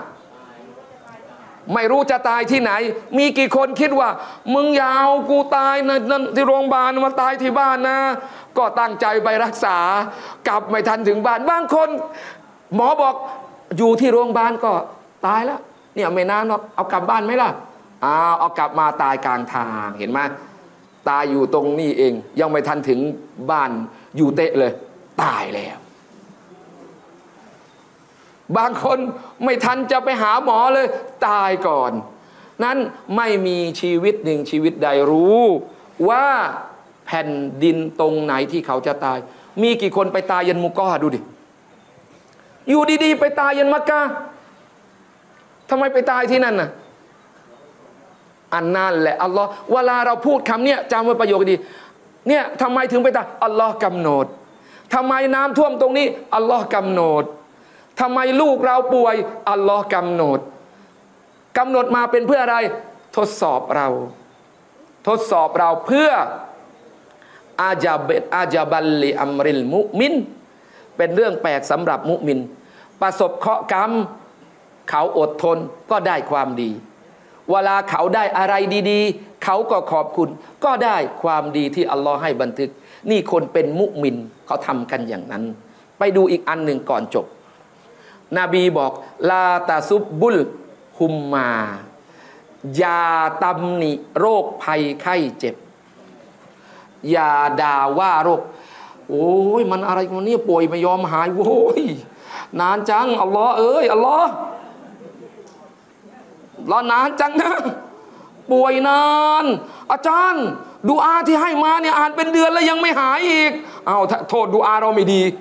[SPEAKER 1] 5ไม่รู้จะตายที่ไหนมีกี่คนคิดว่ามึงยาวกูตายนั่นที่โรงพยาบาลมาตายที่บ้านนะก็ตั้งใจไปรักษากลับไม่ทันถึงบ้านบางคนหมอบอกอยู่ที่โรงพยาบาลก็ตายแล้วเนี่ยไม่นานหรอกเอากลับบ้านไหมล่ะเอากลับมาตายกลางทางเห็นไหมตายอยู่ตรงนี้เองยังไม่ทันถึงบ้านอยู่เตะเลยตายแล้วบางคนไม่ทันจะไปหาหมอเลยตายก่อนนั้นไม่มีชีวิตหนึ่งชีวิตใดรู้ว่าแผ่นดินตรงไหนที่เขาจะตายมีกี่คนไปตายยันมุกอฮ์ดูดิอยู่ดีๆไปตายยันมักกะฮ์ทำไมไปตายที่นั่นน่ะอันนั่นแหละอัลลอฮ์เวลาเราพูดคำเนี้ยจำไว้ประโยคดีเนี่ยทำไมถึงไปตายอัลลอฮ์กำหนดทำไมน้ำท่วมตรงนี้อัลลอฮ์กำหนดทำไมลูกเราป่วยอัลลอฮ์กำหนดมาเป็นเพื่ออะไรทดสอบเราเพื่ออาจาบัลลิอัมริลมุมินเป็นเรื่องแปลกสำหรับมุมินประสบเคราะห์กรรมเขาอดทนก็ได้ความดีเวลาเขาได้อะไรดีๆเขาก็ขอบคุณก็ได้ความดีที่อัลลอฮ์ให้บันทึกนี่คนเป็นมุมินเขาทำกันอย่างนั้นไปดูอีกอันหนึ่งก่อนจบนบีบอกลาตาซุบบุลฮุมมาอย่าตำหนิโรคภัยไข้เจ็บอย่าด่าว่าโรคโอ้ยมันอะไรกันเนี่ยป่วยไม่ยอมหายโว้ยนานจังอัลลอฮ์เอ้ยอัลลอฮ์รอนานจังนะป่วยนานอาจารย์ดูอาที่ให้มาเนี่ยอ่านเป็นเดือนแล้วยังไม่หายอีกเอาโทษดูอาเราไม่ดี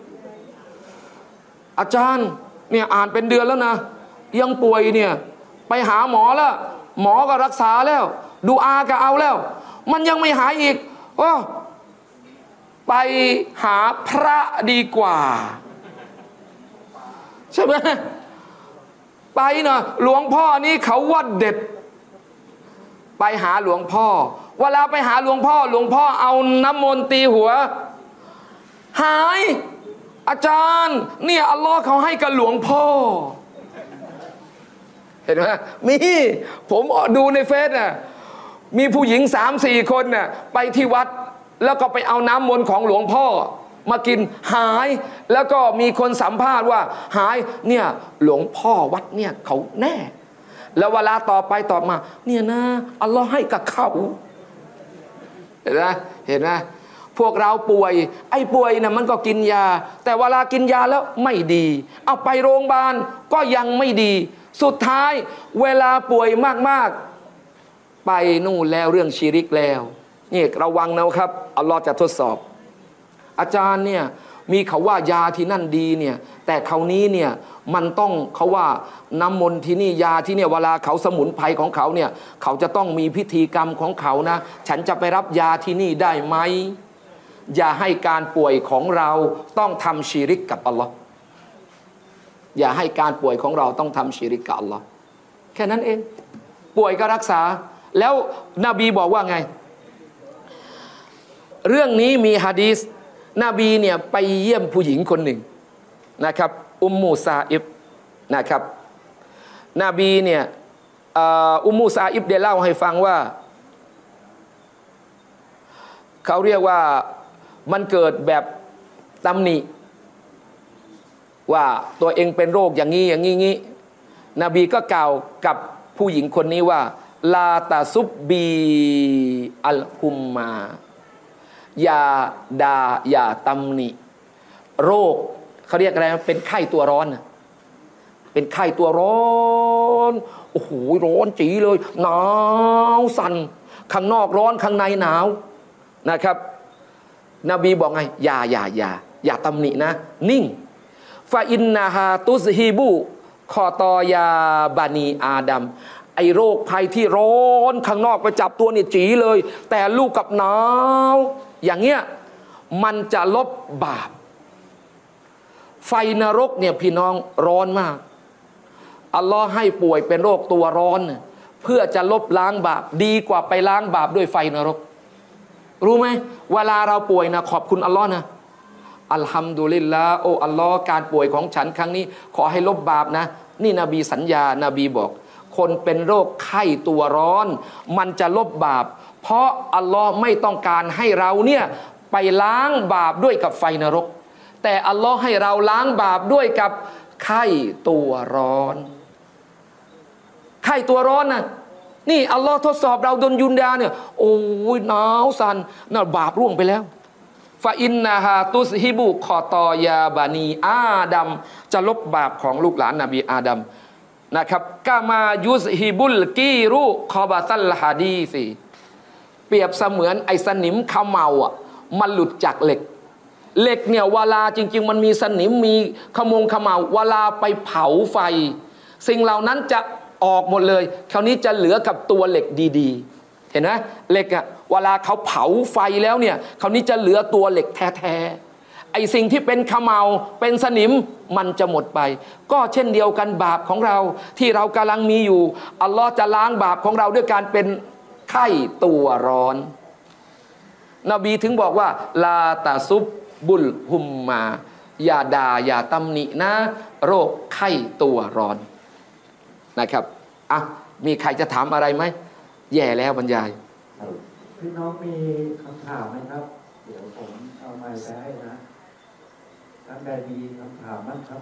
[SPEAKER 1] อาจารย์เนี่ยอ่านเป็นเดือนแล้วนะยังป่วยเนี่ยไปหาหมอแล้วหมอก็รักษาแล้วดูอาก็เอาแล้วมันยังไม่หายอีกไปหาพระดีกว่าใช่ไหมไปนะหลวงพ่อนี่เขาว่าเด็ดไปหาหลวงพ่อเวลาไปหาหลวงพ่อเอาน้ำมนต์ตีหัวหายอาจารย์เนี่ยอัลลอฮ์เขาให้กับหลวงพ่อเห็นไหมมีผมดูในเฟซน่ะมีผู้หญิง 3-4 คนน่ะไปที่วัดแล้วก็ไปเอาน้ำมนต์ของหลวงพ่อมากินหายแล้วก็มีคนสัมภาษณ์ว่าหายเนี่ยหลวงพ่อวัดเนี่ยเขาแน่แล้วเวลาต่อไปต่อมาเนี่ยนะอัลลอฮ์ให้กับเขาเห็นไหมพวกเราป่วยป่วยนะมันก็กินยาแต่เวลากินยาแล้วไม่ดีเอาไปโรงพยาบาลก็ยังไม่ดีสุดท้ายเวลาป่วยมากๆไปนู่นแล้วเรื่องชิริกแล้วนี่ระวังนะครับอัลลอฮ์จะทดสอบอาจารย์เนี่ยมีเขาว่ายาที่นั่นดีเนี่ยแต่คราวนี้เนี่ยมันต้องเขาว่าน้ำมนต์ที่นี่ยาที่เนี่ยเวลาเขาสมุนไพรของเขาเนี่ยเขาจะต้องมีพิธีกรรมของเขานะฉันจะไปรับยาที่นี่ได้ไหมอย่าให้การป่วยของเราต้องทำชิริกกับอัลลอฮ์อย่าให้การป่วยของเราต้องทำชิริกกับอัลลอฮ์แค่นั้นเองป่วยก็รักษาแล้วนบีบอกว่าไงเรื่องนี้มีหะดีษนบีเนี่ยไปเยี่ยมผู้หญิงคนหนึ่งนะครับอุมมูซาอิบนะครับนบีเนี่ยอุมมูซาอิบได้เล่าให้ฟังว่าเขาเรียกว่ามันเกิดแบบตำหนิว่าตัวเองเป็นโรคอย่างนี้นบีก็กล่าวกับผู้หญิงคนนี้ว่าลาตาซุบบีอัลฮุมมาอย่าด่าอย่าตำหนิโรคเขาเรียกอะไรเป็นไข้ตัวร้อนเป็นไข้ตัวร้อนโอ้โหร้อนจีเลยหนาวสั่นข้างนอกร้อนข้างในหนาวนะครับนบีบอกไงอย่าตำหนินะนิ่งฟาอินนาฮาตุสฮีบูคอตอยาบานีอาดัมไอโรคภัยที่ร้อนข้างนอกไปจับตัวนี่จีเลยแต่ลูกกับหนาวอย่างเงี้ยมันจะลบบาปไฟนรกเนี่ยพี่น้องร้อนมากอัลลอฮ์ให้ป่วยเป็นโรคตัวร้อนเพื่อจะลบล้างบาปดีกว่าไปล้างบาปด้วยไฟนรกรู้ไหมเวลาเราป่วยนะขอบคุณอัลลอฮ์นะอัลฮัมดุลิลลาห์โอ้อัลลอฮ์การป่วยของฉันครั้งนี้ขอให้ลบบาปนะนี่นบีสัญญานบีบอกคนเป็นโรคไข้ตัวร้อนมันจะลบบาปเพราะอัลลอฮ์ไม่ต้องการให้เราเนี่ยไปล้างบาปด้วยกับไฟนรกแต่อัลลอฮ์ให้เราล้างบาปด้วยกับไข้ตัวร้อนไข้ตัวร้อนนะนี่อัลลอฮ์ทดสอบเราดนยุนดาเนี่ยโอ้ยหนาวสั่นน่ะบาปร่วงไปแล้วฟาอินนาฮาตุสฮิบุคอตอยาบานีอาดัมจะลบบาปของลูกหลานนบีอาดัมนะครับกามายุสฮิบุลกีรุคอบาตัลฮะดีซีเปรียบเสมือนไอสนิมขมเมาอ่ะมันหลุดจากเหล็กเนี่ยเวลาจริงๆมันมีสนิมมีขมเมาเวลาไปเผาไฟสิ่งเหล่านั้นจะออกหมดเลยคราวนี้จะเหลือกับตัวเหล็กดีๆเห็นไหมเหล็กอ่ะเวลาเขาเผาไฟแล้วเนี่ยคราวนี้จะเหลือตัวเหล็กแท้ๆไอสิ่งที่เป็นขมเมาเป็นสนิมมันจะหมดไปก็เช่นเดียวกันบาปของเราที่เรากำลังมีอยู่อัลลอฮ์จะล้างบาปของเราด้วยการเป็นไข้ตัวร้อนนบีถึงบอกว่าลาตาซุบบุลฮุมมาอย่าด่าอย่าตำหนินะโรคไข้ตัวร้อนนะครับมีใครจะถามอะไรไหมแย่แล้วบรรยาย
[SPEAKER 2] พี่น้องมีคำถามไหมครับเดี๋ยวผมเอาไมค์ไปให้นะท่านใดมีคำถามบ้างครับ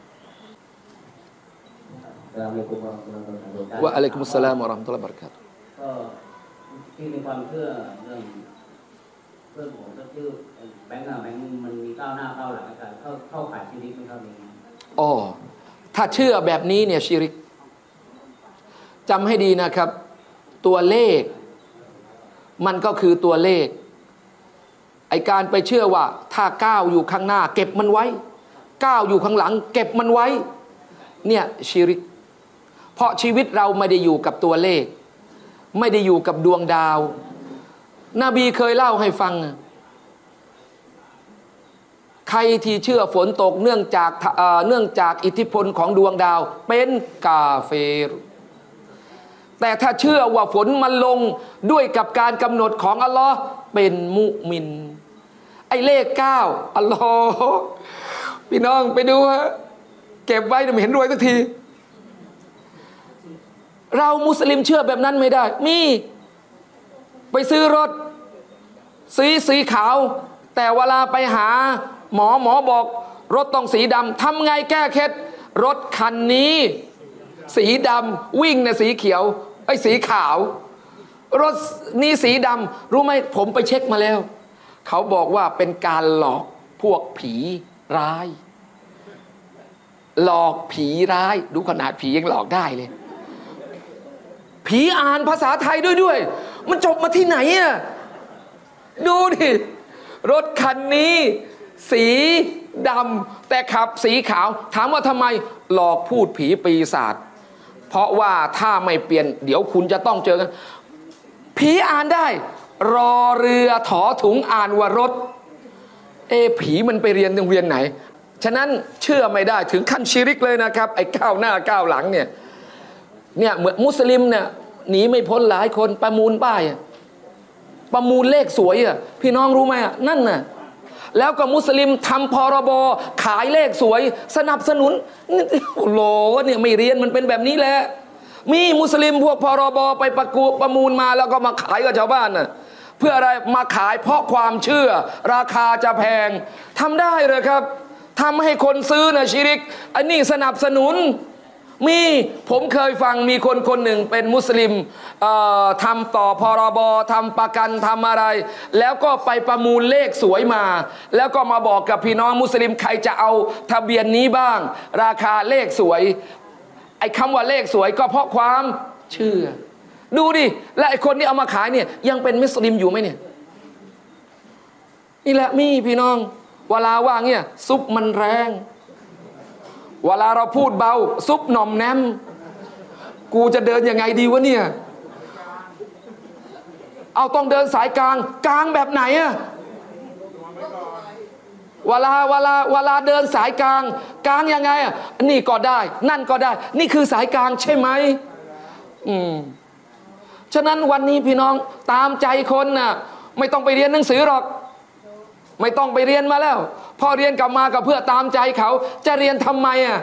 [SPEAKER 1] วะอะลัยกุมุสสลามวะเราะห์มะตุลลอฮิวะบะเราะกาตุฮ์
[SPEAKER 3] ก็ที่มีความเชื่อเรื่องเพื่อนผมก็ชื่อแบงค์มันมีก้าวหน้าก้าวหลังอาจารย์เข้าขายชีริกไหมครับนี้
[SPEAKER 1] อ๋อถ้าเชื่อแบบนี้เนี่ยชิริกจำให้ดีนะครับตัวเลขมันก็คือตัวเลขไอการไปเชื่อว่าถ้าก้าวอยู่ข้างหน้าเก็บมันไว้ก้าวอยู่ข้างหลังเก็บมันไว้เนี่ยชิริกเพราะชีวิตเราไม่ได้อยู่กับตัวเลขไม่ได้อยู่กับดวงดาวนบีเคยเล่าให้ฟังใครที่เชื่อฝนตกเนื่องจากอิทธิพลของดวงดาวเป็นกาเฟรแต่ถ้าเชื่อว่าฝนมันลงด้วยกับการกำหนดของอัลลอฮ์เป็นมุมินไอ้เลข9อัลลอฮ์พี่น้องไปดูฮะเก็บไว้ไม่เห็นรวยสักทีเรามุสลิมเชื่อแบบนั้นไม่ได้มีไปซื้อรถสีขาวแต่เวลาไปหาหมอบอกรถต้องสีดำทำไงแก้เคล็ดรถคันนี้สีดำวิ่งในสีเขียวไอ้สีขาวรถนี้สีดำรู้ไหมผมไปเช็คมาแล้วเขาบอกว่าเป็นการหลอกพวกผีร้ายหลอกผีร้ายดูขนาดผียังหลอกได้เลยผีอ่านภาษาไทยด้วยมันจบมาที่ไหนอ่ะดูดิรถคันนี้สีดำแต่ขับสีขาวถามว่าทำไมหลอกพูดผีปีศาจเพราะว่าถ้าไม่เปลี่ยนเดี๋ยวคุณจะต้องเจอกันผีอ่านได้รอเรือถอถุงอ่านว่ารถผีมันไปเรียนโรงเรียนไหนฉะนั้นเชื่อไม่ได้ถึงขั้นชิริกเลยนะครับไอ้ก้าวหน้าก้าวหลังเนี่ยเหมือนมุสลิมเนี่ยหนีไม่พ้นหลายคนประมูลป้ายประมูลเลขสวยอ่ะพี่น้องรู้ไหมอ่ะนั่นน่ะแล้วก็มุสลิมทำพรบขายเลขสวยสนับสนุนโหเนี่ยไม่เรียนมันเป็นแบบนี้แหละมีมุสลิมพวกพรบไปประมูลมาแล้วก็มาขายกับชาวบ้านน่ะเพื่ออะไรมาขายเพราะความเชื่อราคาจะแพงทำได้เลยครับทำให้คนซื้อนะชิริกอันนี้สนับสนุนมีผมเคยฟังมีคนหนึ่งเป็นมุสลิมทำต่อพรบทำประกันทำอะไรแล้วก็ไปประมูลเลขสวยมาแล้วก็มาบอกกับพี่น้องมุสลิมใครจะเอาทะเบียนนี้บ้างราคาเลขสวยไอ้คำว่าเลขสวยก็เพราะความเชื่อดูดิและไอ้คนที่เอามาขายเนี่ยยังเป็นมุสลิมอยู่ไหมเนี่ยนี่แหละมีพี่น้องเวลาว่าเนี่ยซุปมันแรงเวลาเราพูดเบาซุปหน่อมแนมกูจะเดินยังไงดีวะเนี่ยเอาต้องเดินสายกลางแบบไหนอะเวลาเดินสายกลางยังไงอะนี่ก็ได้นั่นก็ได้นี่คือสายกลางใช่ไหมฉะนั้นวันนี้พี่น้องตามใจคนน่ะไม่ต้องไปเรียนหนังสือหรอกไม่ต้องไปเรียนมาแล้วพอเรียนกลับมาก็เพื่อตามใจเขาจะเรียนทำไมอ่ะ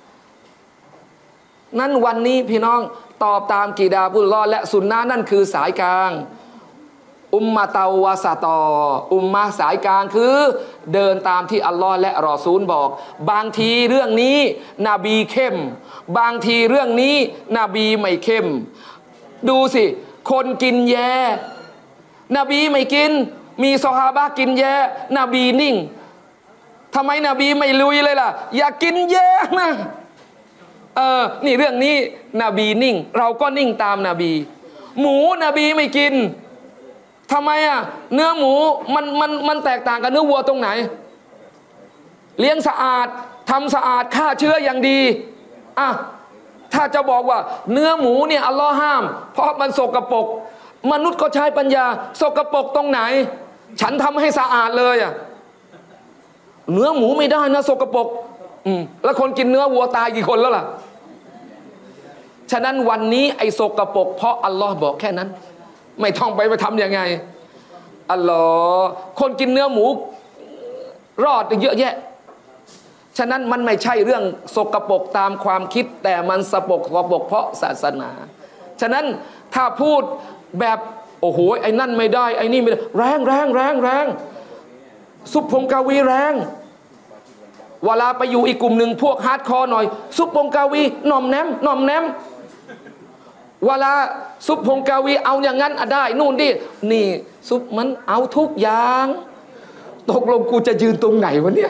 [SPEAKER 1] นั้นวันนี้พี่น้องตอบตามกีดาบุลลอฮ์และสุนนะนั่นคือสายกลางอุมมะตาวะซะตออุมมะสายกลางคือเดินตามที่อัลลอฮ์และรอซูลบอกบางทีเรื่องนี้นบีเข้มบางทีเรื่องนี้นบีไม่เข้มดูสิคนกินแย่นบีไม่กินมีซอฮาบะห์กินแย่นบีนิ่งทำไมนบีไม่ลุยเลยล่ะอย่ากินแย่นะนี่เรื่องนี้นบีนิ่งเราก็นิ่งตามนบีหมูนบีไม่กินทำไมอ่ะเนื้อหมูมันแตกต่างกับเนื้อวัวตรงไหนเลี้ยงสะอาดทำสะอาดฆ่าเชื้ออย่างดีถ้าจะบอกว่าเนื้อหมูเนี่ยอัลลอฮ์ห้ามเพราะมันสกปรกมนุษย์ก็ใช้ปัญญาสกปรกตรงไหนฉันทำให้สะอาดเลยอ่ะเนื้อหมูไม่ได้นะสกปรกแล้วคนกินเนื้อวัวตายกี่คนแล้วล่ะฉะนั้นวันนี้ไอ้สกปรกเพราะอัลลอฮ์บอกแค่นั้นไม่ท่องไปทำยังไงอัลลอฮ์คนกินเนื้อหมูรอดเยอะแยะฉะนั้นมันไม่ใช่เรื่องสกปรกตามความคิดแต่มันสกปรกเพราะศาสนาฉะนั้นถ้าพูดแบบโอ้โหไอ้นั่นไม่ได้ไอ้นี่ไม่ได้แรงซุปพงกาวีแรงเวลาไปอยู่อีกกลุ่มหนึ่งพวกฮาร์ดคอร์หน่อยซุปพงกาวีหน่อมแนมเวลาซุปพงกาวีเอาอย่างนั้นได้นู่นดินี่ซุปมันเอาทุกอย่างตกลงกูจะยืนตรงไหนวะเนี่ย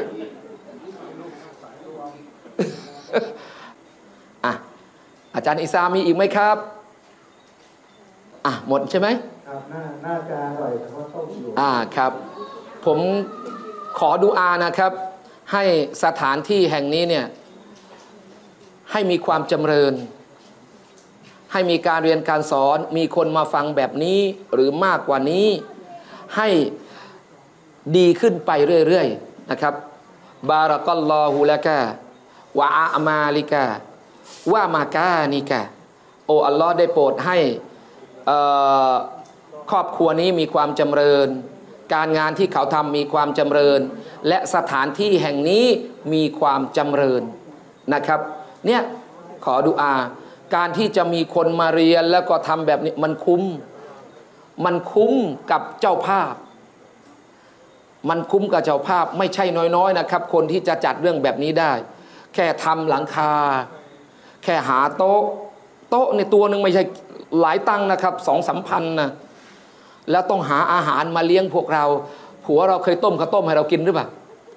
[SPEAKER 1] อาจารย์อิสามีอีกไหมครับหมดใช่ไหม
[SPEAKER 2] ครับน่าจะอร่อยแต่ว่าต้มอยู่
[SPEAKER 1] ครับผมขอดุอานะครับให้สถานที่แห่งนี้เนี่ยให้มีความจำเริญให้มีการเรียนการสอนมีคนมาฟังแบบนี้หรือมากกว่านี้ให้ดีขึ้นไปเรื่อยๆนะครับบารักัลลอฮุละกะวะอามาลิกะวะมากานิกะโอ้อัลลอฮ์ได้โปรดให้ครอบครัวนี้มีความจำเริญการงานที่เขาทำมีความจำเริญและสถานที่แห่งนี้มีความจำเริญนะครับเนี่ยขอดุอาการที่จะมีคนมาเรียนแล้วก็ทำแบบนี้มันคุ้มกับเจ้าภาพมันคุ้มกับเจ้าภาพไม่ใช่น้อยๆนะครับคนที่จะจัดเรื่องแบบนี้ได้แค่ทำหลังคาแค่หาโต๊ะในตัวหนึ่งไม่ใช่หลายตังค์นะครับ2-3 พันนะแล้วต้องหาอาหารมาเลี้ยงพวกเราผัวเราเคยต้มข้าวต้มให้เรากินหรือเปล่า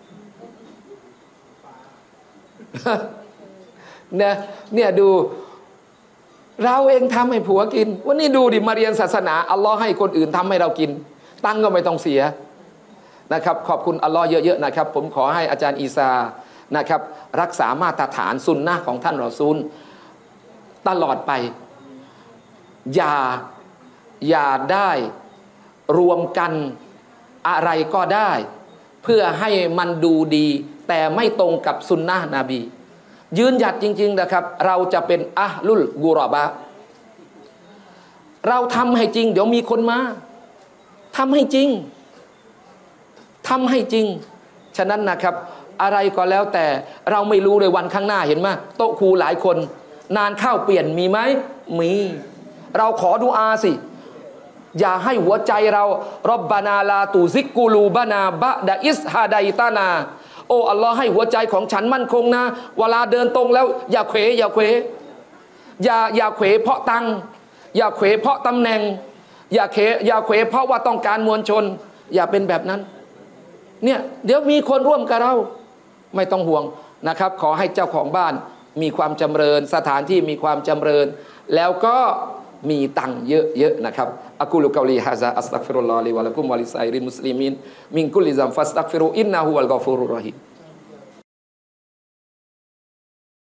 [SPEAKER 1] เนี่ยดูเราเองทำให้ผัวกินวันนี้ดูดิมาเรียนศาสนาอัลลอฮ์ให้คนอื่นทำให้เรากินตังค์ก็ไม่ต้องเสียนะครับขอบคุณอัลลอฮ์เยอะๆนะครับผมขอให้อาจารย์อีซานะครับรักษามาตรฐานสุนนะของท่านรอซูลตลอดไปอย่าได้รวมกันอะไรก็ได้เพื่อให้มันดูดีแต่ไม่ตรงกับสุนนะนบียืนหยัดจริงๆนะครับเราจะเป็นอะห์ลุลกุรอบะเราทำให้จริงเดี๋ยวมีคนมาทำให้จริงฉะนั้นนะครับอะไรก็แล้วแต่เราไม่รู้เลยวันข้างหน้าเห็นไหมโต๊ะครูหลายคนนานเข้าเปลี่ยนมีไหมมีเราขอดุอาสิอย่าให้หัวใจเราร็อบบานาลาตูซิกกูลูบานาบะดะอิสฮาไดตานาโอ้อัลลอฮ์ให้หัวใจของฉันมั่นคงนะเวลาเดินตรงแล้วอย่าเขวอย่าเขวเพราะตังอย่าเขวเพราะตำแหน่งอย่าเขวเพราะว่าต้องการมวลชนอย่าเป็นแบบนั้นเนี่ยเดี๋ยวมีคนร่วมกับเราไม่ต้องห่วงนะครับขอให้เจ้าของบ้านมีความจำเริญสถานที่มีความจำเริญแล้วก็มีตังค์เยอะๆนะครับอะกูลุกอลีฮะซาอัสตัฆฟิรุลลอฮ์ลิวะละกุมวะลิซาอิริลมุสลิมีนมินกุลลิซัมฟัสตัฆฟิรุอินนะฮูวัลกอฟูรุรรอฮีม